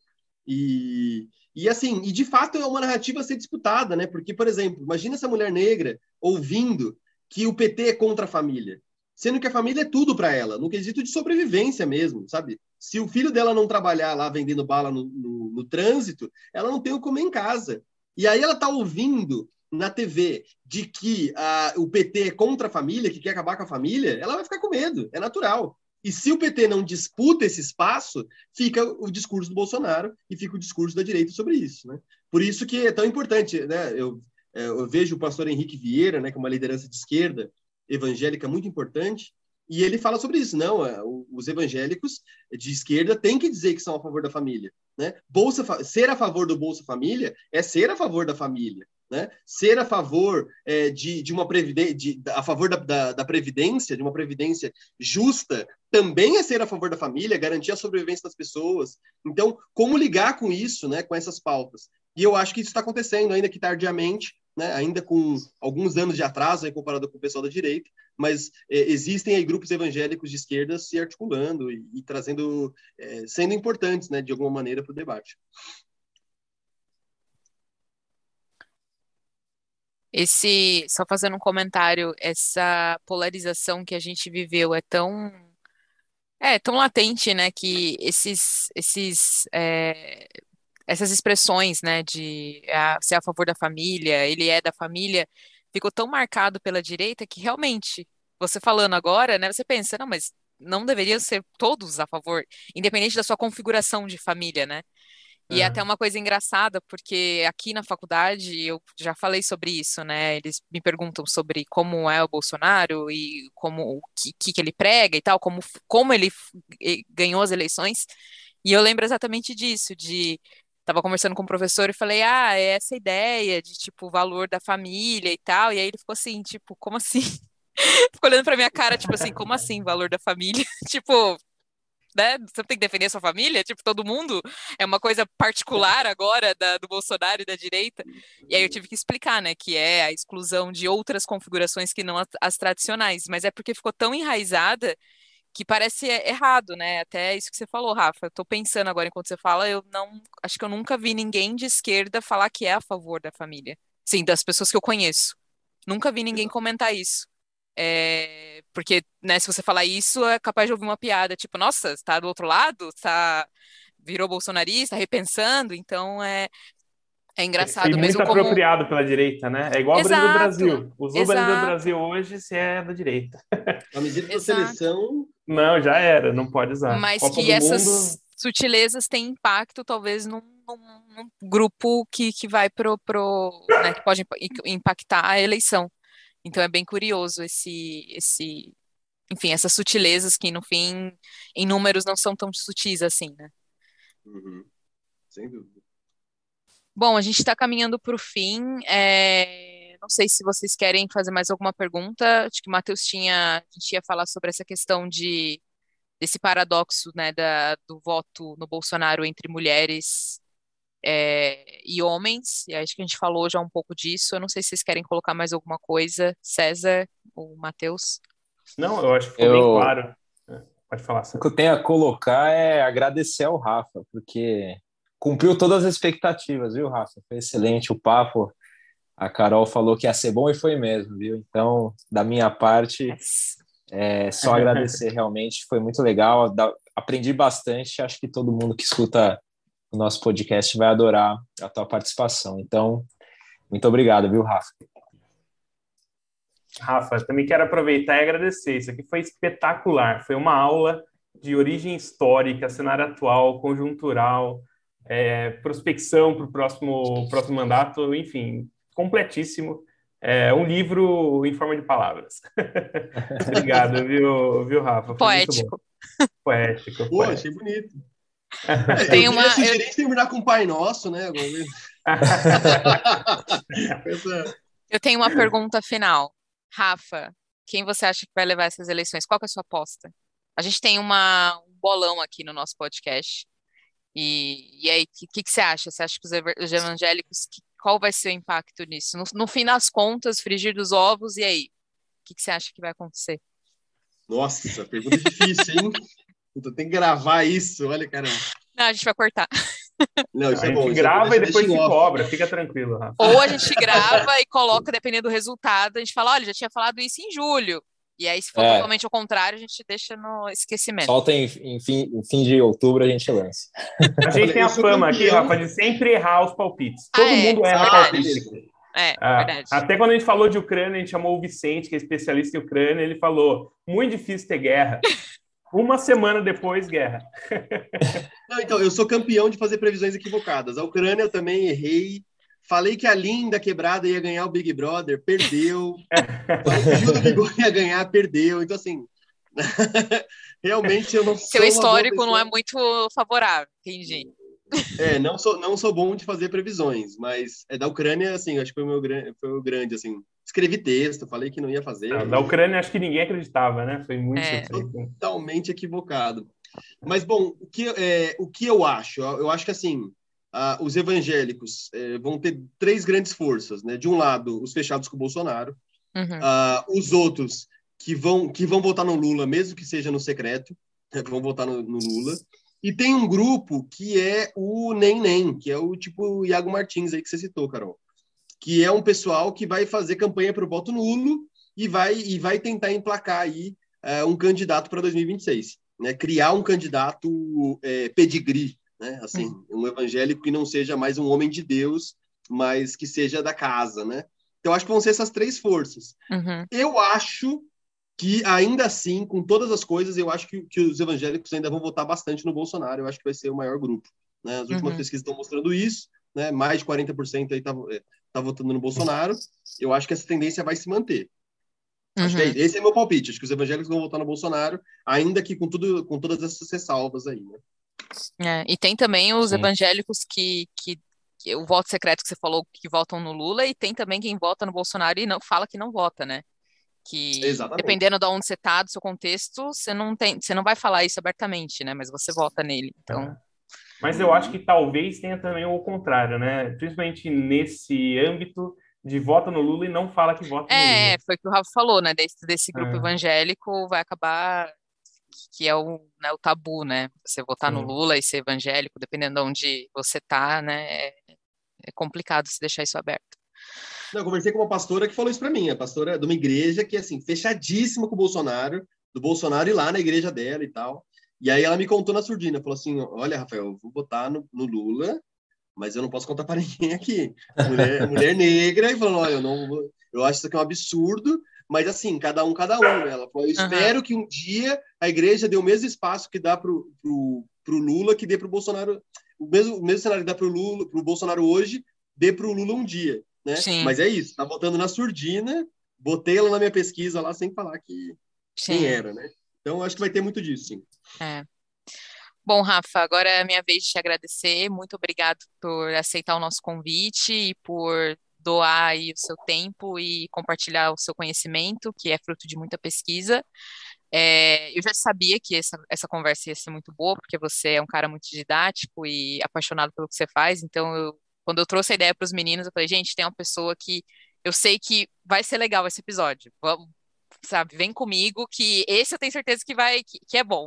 Speaker 4: e, e assim, e de fato é uma narrativa a ser disputada, né, porque, por exemplo, imagina essa mulher negra ouvindo que o P T é contra a família, sendo que a família é tudo para ela, no quesito de sobrevivência mesmo, sabe? Se o filho dela não trabalhar lá vendendo bala no, no, no trânsito, ela não tem o que comer em casa. E aí ela está ouvindo na T V de que uh, o P T é contra a família, que quer acabar com a família, ela vai ficar com medo, é natural. E se o P T não disputa esse espaço, fica o discurso do Bolsonaro e fica o discurso da direita sobre isso, né? Por isso que é tão importante, né? Eu, eu vejo o pastor Henrique Vieira, né, que é uma liderança de esquerda evangélica muito importante, e ele fala sobre isso. Não, os evangélicos de esquerda têm que dizer que são a favor da família, né? Bolsa, ser a favor do Bolsa Família é ser a favor da família, né? Ser a favor é, de, de uma previdência, de, a favor da, da, da previdência, de uma previdência justa, também é ser a favor da família, garantir a sobrevivência das pessoas. Então, como ligar com isso, né, com essas pautas? E eu acho que isso está acontecendo, ainda que tardiamente, né, ainda com alguns anos de atraso aí, comparado com o pessoal da direita, mas é, existem aí grupos evangélicos de esquerda se articulando e, e trazendo, é, sendo importantes, né, de alguma maneira, para o debate.
Speaker 5: Esse, só fazendo um comentário, essa polarização que a gente viveu é tão, é, tão latente, né, que esses, esses, é, essas expressões, né, de a, ser a favor da família, ele é da família, ficou tão marcado pela direita que realmente, você falando agora, né, você pensa, não, mas não deveriam ser todos a favor, independente da sua configuração de família, né? E é até uma coisa engraçada, porque aqui na faculdade eu já falei sobre isso, né? Eles me perguntam sobre como é o Bolsonaro e como o que, que ele prega e tal, como, como ele ganhou as eleições. E eu lembro exatamente disso, de tava conversando com o professor e falei, ah, é essa ideia de tipo o valor da família e tal. E aí ele ficou assim, tipo, como assim? Ficou olhando pra minha cara, tipo assim, como assim, valor da família? Tipo, né? Você tem que defender a sua família? Tipo, todo mundo? É uma coisa particular agora da- do Bolsonaro e da direita? E aí eu tive que explicar, né, que é a exclusão de outras configurações que não as, as tradicionais, mas é porque ficou tão enraizada que parece e- errado, né? Até isso que você falou, Rafa. Eu tô pensando agora enquanto você fala, eu não, acho que eu nunca vi ninguém de esquerda falar que é a favor da família. Sim, das pessoas que eu conheço. Nunca vi ninguém comentar isso. É, porque, né, se você falar isso, é capaz de ouvir uma piada, tipo, nossa, está do outro lado, tá, virou bolsonarista, repensando, então é, é
Speaker 3: Foi
Speaker 5: engraçado
Speaker 3: muito
Speaker 5: mesmo como.
Speaker 3: apropriado pela direita, né? É igual a bandeira do
Speaker 5: Exato,
Speaker 3: Brasil. Usou a bandeira do
Speaker 5: exato,
Speaker 3: Brasil hoje, se é da direita.
Speaker 4: Camiseta da
Speaker 5: exato.
Speaker 4: seleção,
Speaker 3: Não, já era, não pode usar.
Speaker 5: Mas
Speaker 3: Copa
Speaker 5: que
Speaker 3: do Mundo,
Speaker 5: essas sutilezas têm impacto, talvez, num, num- num grupo que, que vai pro, pro, né, que pode impa- impactar a eleição. Então é bem curioso esse, esse, enfim, essas sutilezas que, no fim, em números não são tão sutis assim, né?
Speaker 4: uhum, sem dúvida.
Speaker 5: Bom, a gente está caminhando para o fim. É, Não sei se vocês querem fazer mais alguma pergunta. Acho que o Matheus tinha, a gente ia falar sobre essa questão de desse paradoxo, né, da, do voto no Bolsonaro entre mulheres é, e homens. E acho que a gente falou já um pouco disso. Eu não sei se vocês querem colocar mais alguma coisa, César ou Matheus.
Speaker 3: não, eu acho que ficou bem
Speaker 2: Eu,
Speaker 3: claro. É, pode falar,
Speaker 2: o que
Speaker 3: Sérgio.
Speaker 2: eu tenho a colocar é agradecer ao Rafa, porque cumpriu todas as expectativas, viu, Rafa? Foi excelente o papo. A Carol falou que ia ser bom e foi mesmo, viu? Então, da minha parte,
Speaker 5: Yes.
Speaker 2: é só agradecer realmente. Foi muito legal. da- Aprendi bastante. Acho que todo mundo que escuta o nosso podcast vai adorar a tua participação. Então, muito obrigado, viu, Rafa?
Speaker 3: Rafa, também quero aproveitar e agradecer. Isso aqui foi espetacular. Foi uma aula de origem histórica, cenário atual, conjuntural, é, prospecção para o próximo, próximo mandato, enfim, completíssimo. É um livro em forma de palavras. Obrigado, viu, viu, Rafa? Foi muito bom.
Speaker 5: Poético.
Speaker 3: Poético,
Speaker 4: Pô, achei
Speaker 3: poético.
Speaker 4: bonito.
Speaker 5: Eu
Speaker 4: É, eu
Speaker 5: tenho
Speaker 4: teria
Speaker 5: uma, eu,
Speaker 4: sugerido terminar com o Pai Nosso, né? Alguma vez. Essa-
Speaker 5: eu tenho uma pergunta final. Rafa, quem você acha que vai levar essas eleições? Qual que é a sua aposta? A gente tem uma, um bolão aqui no nosso podcast. E, e aí, o que, que, que você acha? Você acha que os, ever- os evangélicos, que- qual vai ser o impacto nisso? No, no fim das contas, frigir dos ovos, e aí? O que, que você acha que vai acontecer?
Speaker 4: Nossa, pergunta difícil, hein? Puta, tem que gravar isso, olha, caramba.
Speaker 5: Não, a gente vai cortar.
Speaker 4: Não, isso
Speaker 3: A
Speaker 4: é
Speaker 3: gente
Speaker 4: bom, isso é bom.
Speaker 3: grava e
Speaker 4: Deixa, deixa
Speaker 3: depois
Speaker 4: em
Speaker 3: se
Speaker 4: off.
Speaker 3: cobra, fica tranquilo, Rafa.
Speaker 5: Ou a gente grava e coloca, dependendo do resultado, a gente fala, olha, já tinha falado isso em julho. E aí, se for
Speaker 2: É,
Speaker 5: totalmente ao contrário, a gente deixa no esquecimento.
Speaker 2: solta em, em, fim, em fim de outubro a gente lança.
Speaker 3: A gente
Speaker 4: Olha,
Speaker 3: tem
Speaker 4: eu
Speaker 3: a
Speaker 4: sou
Speaker 3: fama aqui,
Speaker 4: campeão.
Speaker 3: Rafa, de sempre errar os palpites.
Speaker 5: Ah,
Speaker 3: Todo
Speaker 5: é,
Speaker 3: mundo erra
Speaker 4: Ah,
Speaker 3: palpite
Speaker 4: beleza.
Speaker 3: aqui.
Speaker 5: é,
Speaker 3: Ah,
Speaker 5: verdade.
Speaker 3: até quando a gente falou de Ucrânia, a gente chamou o Vicente, que é especialista em Ucrânia, ele falou, muito difícil ter guerra. Uma semana depois, guerra.
Speaker 4: Não, então, eu sou campeão de fazer previsões equivocadas. A Ucrânia eu também errei. Falei que a Linda Quebrada ia ganhar o Big Brother, perdeu. Falei que o Gil do Vigor ia ganhar, perdeu. Então, assim, realmente eu não
Speaker 5: Seu
Speaker 4: sou uma boa
Speaker 5: histórico não é
Speaker 4: pessoa.
Speaker 5: muito favorável, entendi.
Speaker 4: É, não sou, não sou bom de fazer previsões, mas é da Ucrânia, assim, acho que foi o meu grande, foi o grande, assim. Escrevi texto, falei que não ia fazer,
Speaker 3: Ah, da
Speaker 4: e
Speaker 3: Ucrânia, acho que ninguém acreditava, né? Foi muito
Speaker 5: É.
Speaker 3: surpreso.
Speaker 4: totalmente equivocado. Mas, bom, o que, é, o que eu acho? Eu, eu acho que, assim, ah, os evangélicos é, vão ter três grandes forças, né? De um lado, os fechados com o Bolsonaro,
Speaker 5: Uhum.
Speaker 4: ah, os outros que vão, que vão votar no Lula, mesmo que seja no secreto, né, vão votar no, no Lula. E tem um grupo que é o Nem Nem, que é o tipo Iago Martins aí que você citou, Carol, que é um pessoal que vai fazer campanha para o voto nulo e vai, e vai tentar emplacar aí uh, um candidato para dois mil e vinte e seis, né? Criar um candidato é, pedigree, né? Assim, um evangélico que não seja mais um homem de Deus, mas que seja da casa, né? Então, acho que vão ser essas três forças.
Speaker 5: Uhum.
Speaker 4: Eu acho que, ainda assim, com todas as coisas, eu acho que, que os evangélicos ainda vão votar bastante no Bolsonaro. Eu acho que vai ser o maior grupo, né? As últimas
Speaker 5: Uhum.
Speaker 4: pesquisas estão mostrando isso, né? Mais de quarenta por cento aí tá, tá votando no Bolsonaro. Eu acho que essa tendência vai se manter. Acho que é,
Speaker 5: Uhum.
Speaker 4: esse é meu palpite. Acho que os evangélicos vão votar no Bolsonaro, ainda que com, tudo, com todas essas ressalvas aí, né?
Speaker 5: É, e tem também os
Speaker 2: Sim.
Speaker 5: evangélicos que, que, que o voto secreto que você falou que votam no Lula, e tem também quem vota no Bolsonaro e não fala que não vota, né? Que,
Speaker 4: Exatamente.
Speaker 5: dependendo de onde você tá, do seu contexto, você não tem, você não vai falar isso abertamente, né? Mas você vota nele. Então,
Speaker 3: Mas eu acho que talvez tenha também o contrário, né? Principalmente nesse âmbito de vota no Lula e não fala que vota no
Speaker 5: é,
Speaker 3: Lula.
Speaker 5: foi o que o Rafa falou, né? Desse, desse grupo
Speaker 3: É.
Speaker 5: evangélico vai acabar que é o, né, o tabu, né? Você votar no
Speaker 3: Sim.
Speaker 5: Lula e ser evangélico, dependendo de onde você tá, né? É, é complicado se deixar isso aberto.
Speaker 4: Não, eu conversei com uma pastora que falou isso para mim, a pastora de uma igreja que, assim, fechadíssima com o Bolsonaro, do Bolsonaro ir lá na igreja dela e tal. E aí ela me contou na surdina, falou assim, olha, Rafael, eu vou votar no, no Lula, mas eu não posso contar para ninguém aqui. Mulher, mulher negra, e falando, olha, eu não vou, eu acho isso aqui um absurdo, mas assim, cada um, cada um, né? Ela falou, eu
Speaker 5: Uhum.
Speaker 4: espero que um dia a igreja dê o mesmo espaço que dá pro, pro, pro Lula, que dê pro Bolsonaro, o mesmo, o mesmo cenário que dá pro Lula, pro Bolsonaro hoje, dê pro Lula um dia, né?
Speaker 5: Sim.
Speaker 4: Mas é isso, tá votando na surdina, botei ela na minha pesquisa lá sem falar que
Speaker 5: Sim.
Speaker 4: quem era, né? Então, acho que vai ter muito disso, sim.
Speaker 5: É. Bom, Rafa, agora é a minha vez de te agradecer. Muito obrigado por aceitar o nosso convite e por doar aí o seu tempo e compartilhar o seu conhecimento, que é fruto de muita pesquisa. É, eu já sabia que essa, essa conversa ia ser muito boa, porque você é um cara muito didático e apaixonado pelo que você faz. Então, eu, quando eu trouxe a ideia para os meninos, eu falei, gente, tem uma pessoa que eu sei que vai ser legal esse episódio. Vamos, sabe, vem comigo, que esse eu tenho certeza que vai, que, que é bom.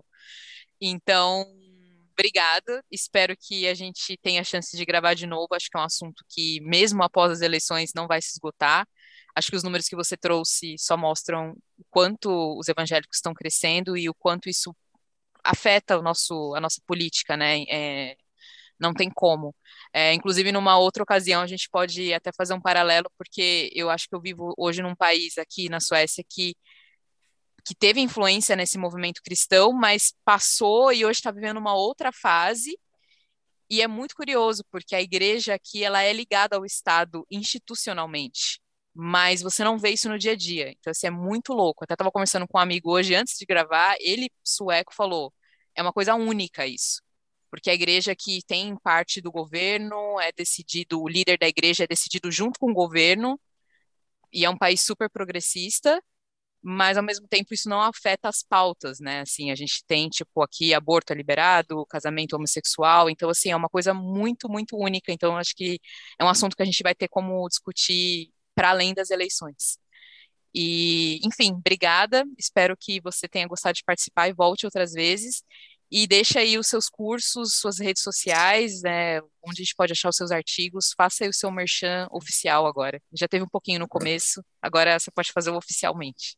Speaker 5: Então, obrigada. Espero que a gente tenha a chance de gravar de novo. Acho que é um assunto que, mesmo após as eleições, não vai se esgotar. Acho que os números que você trouxe só mostram o quanto os evangélicos estão crescendo e o quanto isso afeta o nosso, a nossa política, né? É, não tem como. É, inclusive, numa outra ocasião, a gente pode até fazer um paralelo, porque eu acho que eu vivo hoje num país aqui na Suécia que que teve influência nesse movimento cristão, mas passou e hoje está vivendo uma outra fase. E é muito curioso, porque a igreja aqui ela é ligada ao Estado institucionalmente, mas você não vê isso no dia a dia. Então, assim, é muito louco. Até estava conversando com um amigo hoje, antes de gravar, ele, sueco, falou, é uma coisa única isso. Porque a igreja aqui tem parte do governo, é decidido, o líder da igreja é decidido junto com o governo, e é um país super progressista, mas ao mesmo tempo isso não afeta as pautas, né? Assim, a gente tem, tipo, aqui aborto é liberado, casamento homossexual, então, assim, é uma coisa muito, muito única. Então, acho que é um assunto que a gente vai ter como discutir para além das eleições. E, enfim, obrigada. Espero que você tenha gostado de participar e volte outras vezes. E deixa aí os seus cursos, suas redes sociais, né, onde a gente pode achar os seus artigos. Faça aí o seu merchan oficial agora. Já teve um pouquinho no começo, agora você pode fazer o oficialmente.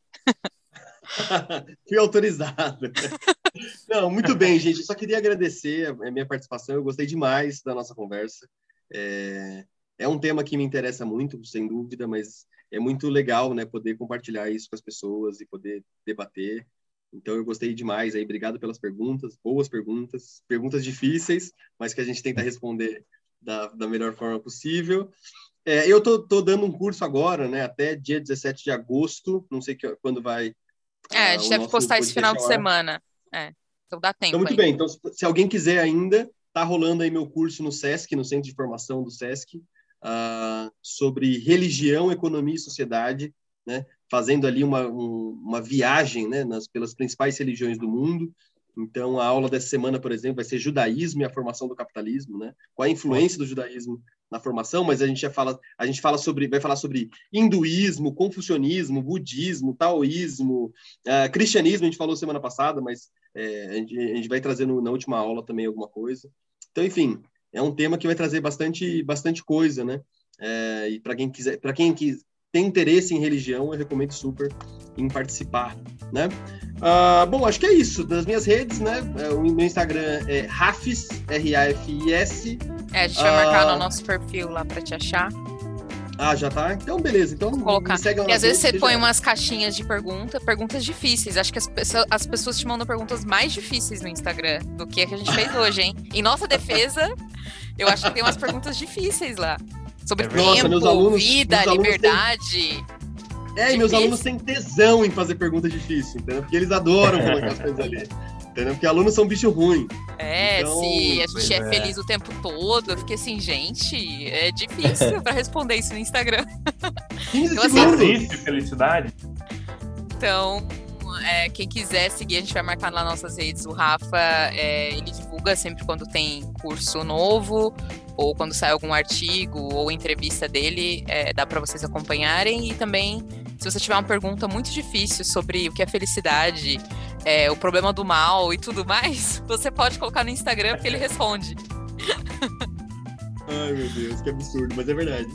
Speaker 4: Fui autorizado. Não, muito bem, gente. Eu só queria agradecer a minha participação. Eu gostei demais da nossa conversa. É, é um tema que me interessa muito, sem dúvida, mas é muito legal, né, poder compartilhar isso com as pessoas e poder debater. Então, eu gostei demais aí. Obrigado pelas perguntas, boas perguntas, perguntas difíceis, mas que a gente tenta responder da, da melhor forma possível. É, eu tô, tô dando um curso agora, né, até dia dezessete de agosto, não sei que, quando vai.
Speaker 5: É, a gente deve postar esse final de semana. É, então dá tempo.
Speaker 4: Então, muito
Speaker 5: aí.
Speaker 4: bem. Então, se alguém quiser ainda, tá rolando aí meu curso no SESC, no Centro de Formação do SESC, uh, sobre religião, economia e sociedade, né? Fazendo ali uma, um, uma viagem, né, nas, pelas principais religiões do mundo. Então, a aula dessa semana, por exemplo, vai ser judaísmo e a formação do capitalismo, né? Qual a influência do judaísmo na formação, mas a gente já fala, a gente fala sobre, vai falar sobre hinduísmo, confucionismo, budismo, taoísmo, uh, cristianismo, a gente falou semana passada, mas é, a, gente, a gente vai trazer no, na última aula também alguma coisa. Então, enfim, é um tema que vai trazer bastante, bastante coisa, né? É, e para quem quiser, para quem quiser, tem interesse em religião, eu recomendo super em participar, né? Uh, bom, acho que é isso. Das minhas redes, né? O meu Instagram é Rafis, R A F I S.
Speaker 5: É, a gente vai uh... marcar no nosso perfil lá para te achar.
Speaker 4: Ah, já tá? Então, beleza. Então,
Speaker 5: Vou colocar.
Speaker 4: Me segue lá.
Speaker 5: E às vezes você põe
Speaker 4: já...
Speaker 5: umas caixinhas de pergunta, perguntas difíceis. Acho que as pessoas, as pessoas te mandam perguntas mais difíceis no Instagram do que a que a gente fez hoje, hein? Em nossa defesa, eu acho que tem umas perguntas difíceis lá. Sobre
Speaker 4: Nossa,
Speaker 5: tempo,
Speaker 4: meus alunos,
Speaker 5: vida,
Speaker 4: meus alunos
Speaker 5: liberdade.
Speaker 4: Têm... É, e meus alunos têm tesão em fazer pergunta difícil, entendeu? Porque eles adoram colocar as coisas ali. Entendeu? Porque alunos são bicho ruim.
Speaker 5: É,
Speaker 4: então,
Speaker 5: se a gente é,
Speaker 3: é
Speaker 5: feliz o tempo todo, eu fiquei assim, gente, é difícil pra responder isso no Instagram.
Speaker 4: quinze
Speaker 5: então, assim,
Speaker 4: segundos.
Speaker 3: Existe felicidade?
Speaker 5: Então, é, quem quiser seguir, a gente vai marcar nas nossas redes. O Rafa, é, ele divulga sempre quando tem curso novo, ou quando sai algum artigo, ou entrevista dele, é, dá para vocês acompanharem. E também, se você tiver uma pergunta muito difícil sobre o que é felicidade, é, o problema do mal e tudo mais, você pode colocar no Instagram, porque ele responde.
Speaker 4: Ai, meu Deus, que absurdo, mas é verdade.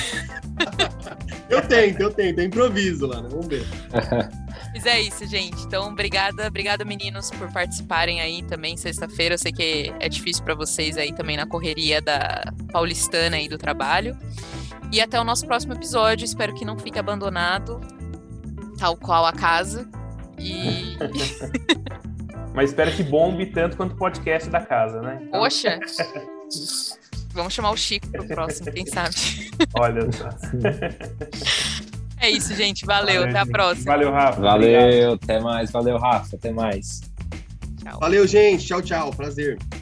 Speaker 4: Eu tento, eu tento, eu improviso lá, né? Vamos ver.
Speaker 5: Mas é isso, gente. Então, obrigada, obrigada, meninos, por participarem aí também sexta-feira. Eu sei que é difícil para vocês aí também na correria da paulistana aí do trabalho. E até o nosso próximo episódio. Espero que não fique abandonado, tal qual a casa. E...
Speaker 3: Mas espero que bombe tanto quanto o podcast da casa, né? Então...
Speaker 5: Poxa! Vamos chamar o Chico pro próximo, quem sabe?
Speaker 3: Olha só.
Speaker 5: É isso, gente. Valeu,
Speaker 3: Valeu,
Speaker 5: até a
Speaker 3: gente.
Speaker 5: próxima.
Speaker 3: Valeu, Rafa.
Speaker 2: Valeu,
Speaker 3: Obrigado.
Speaker 2: até mais. Valeu, Rafa. Até mais.
Speaker 5: Tchau.
Speaker 4: Valeu, gente. Tchau, tchau. Prazer.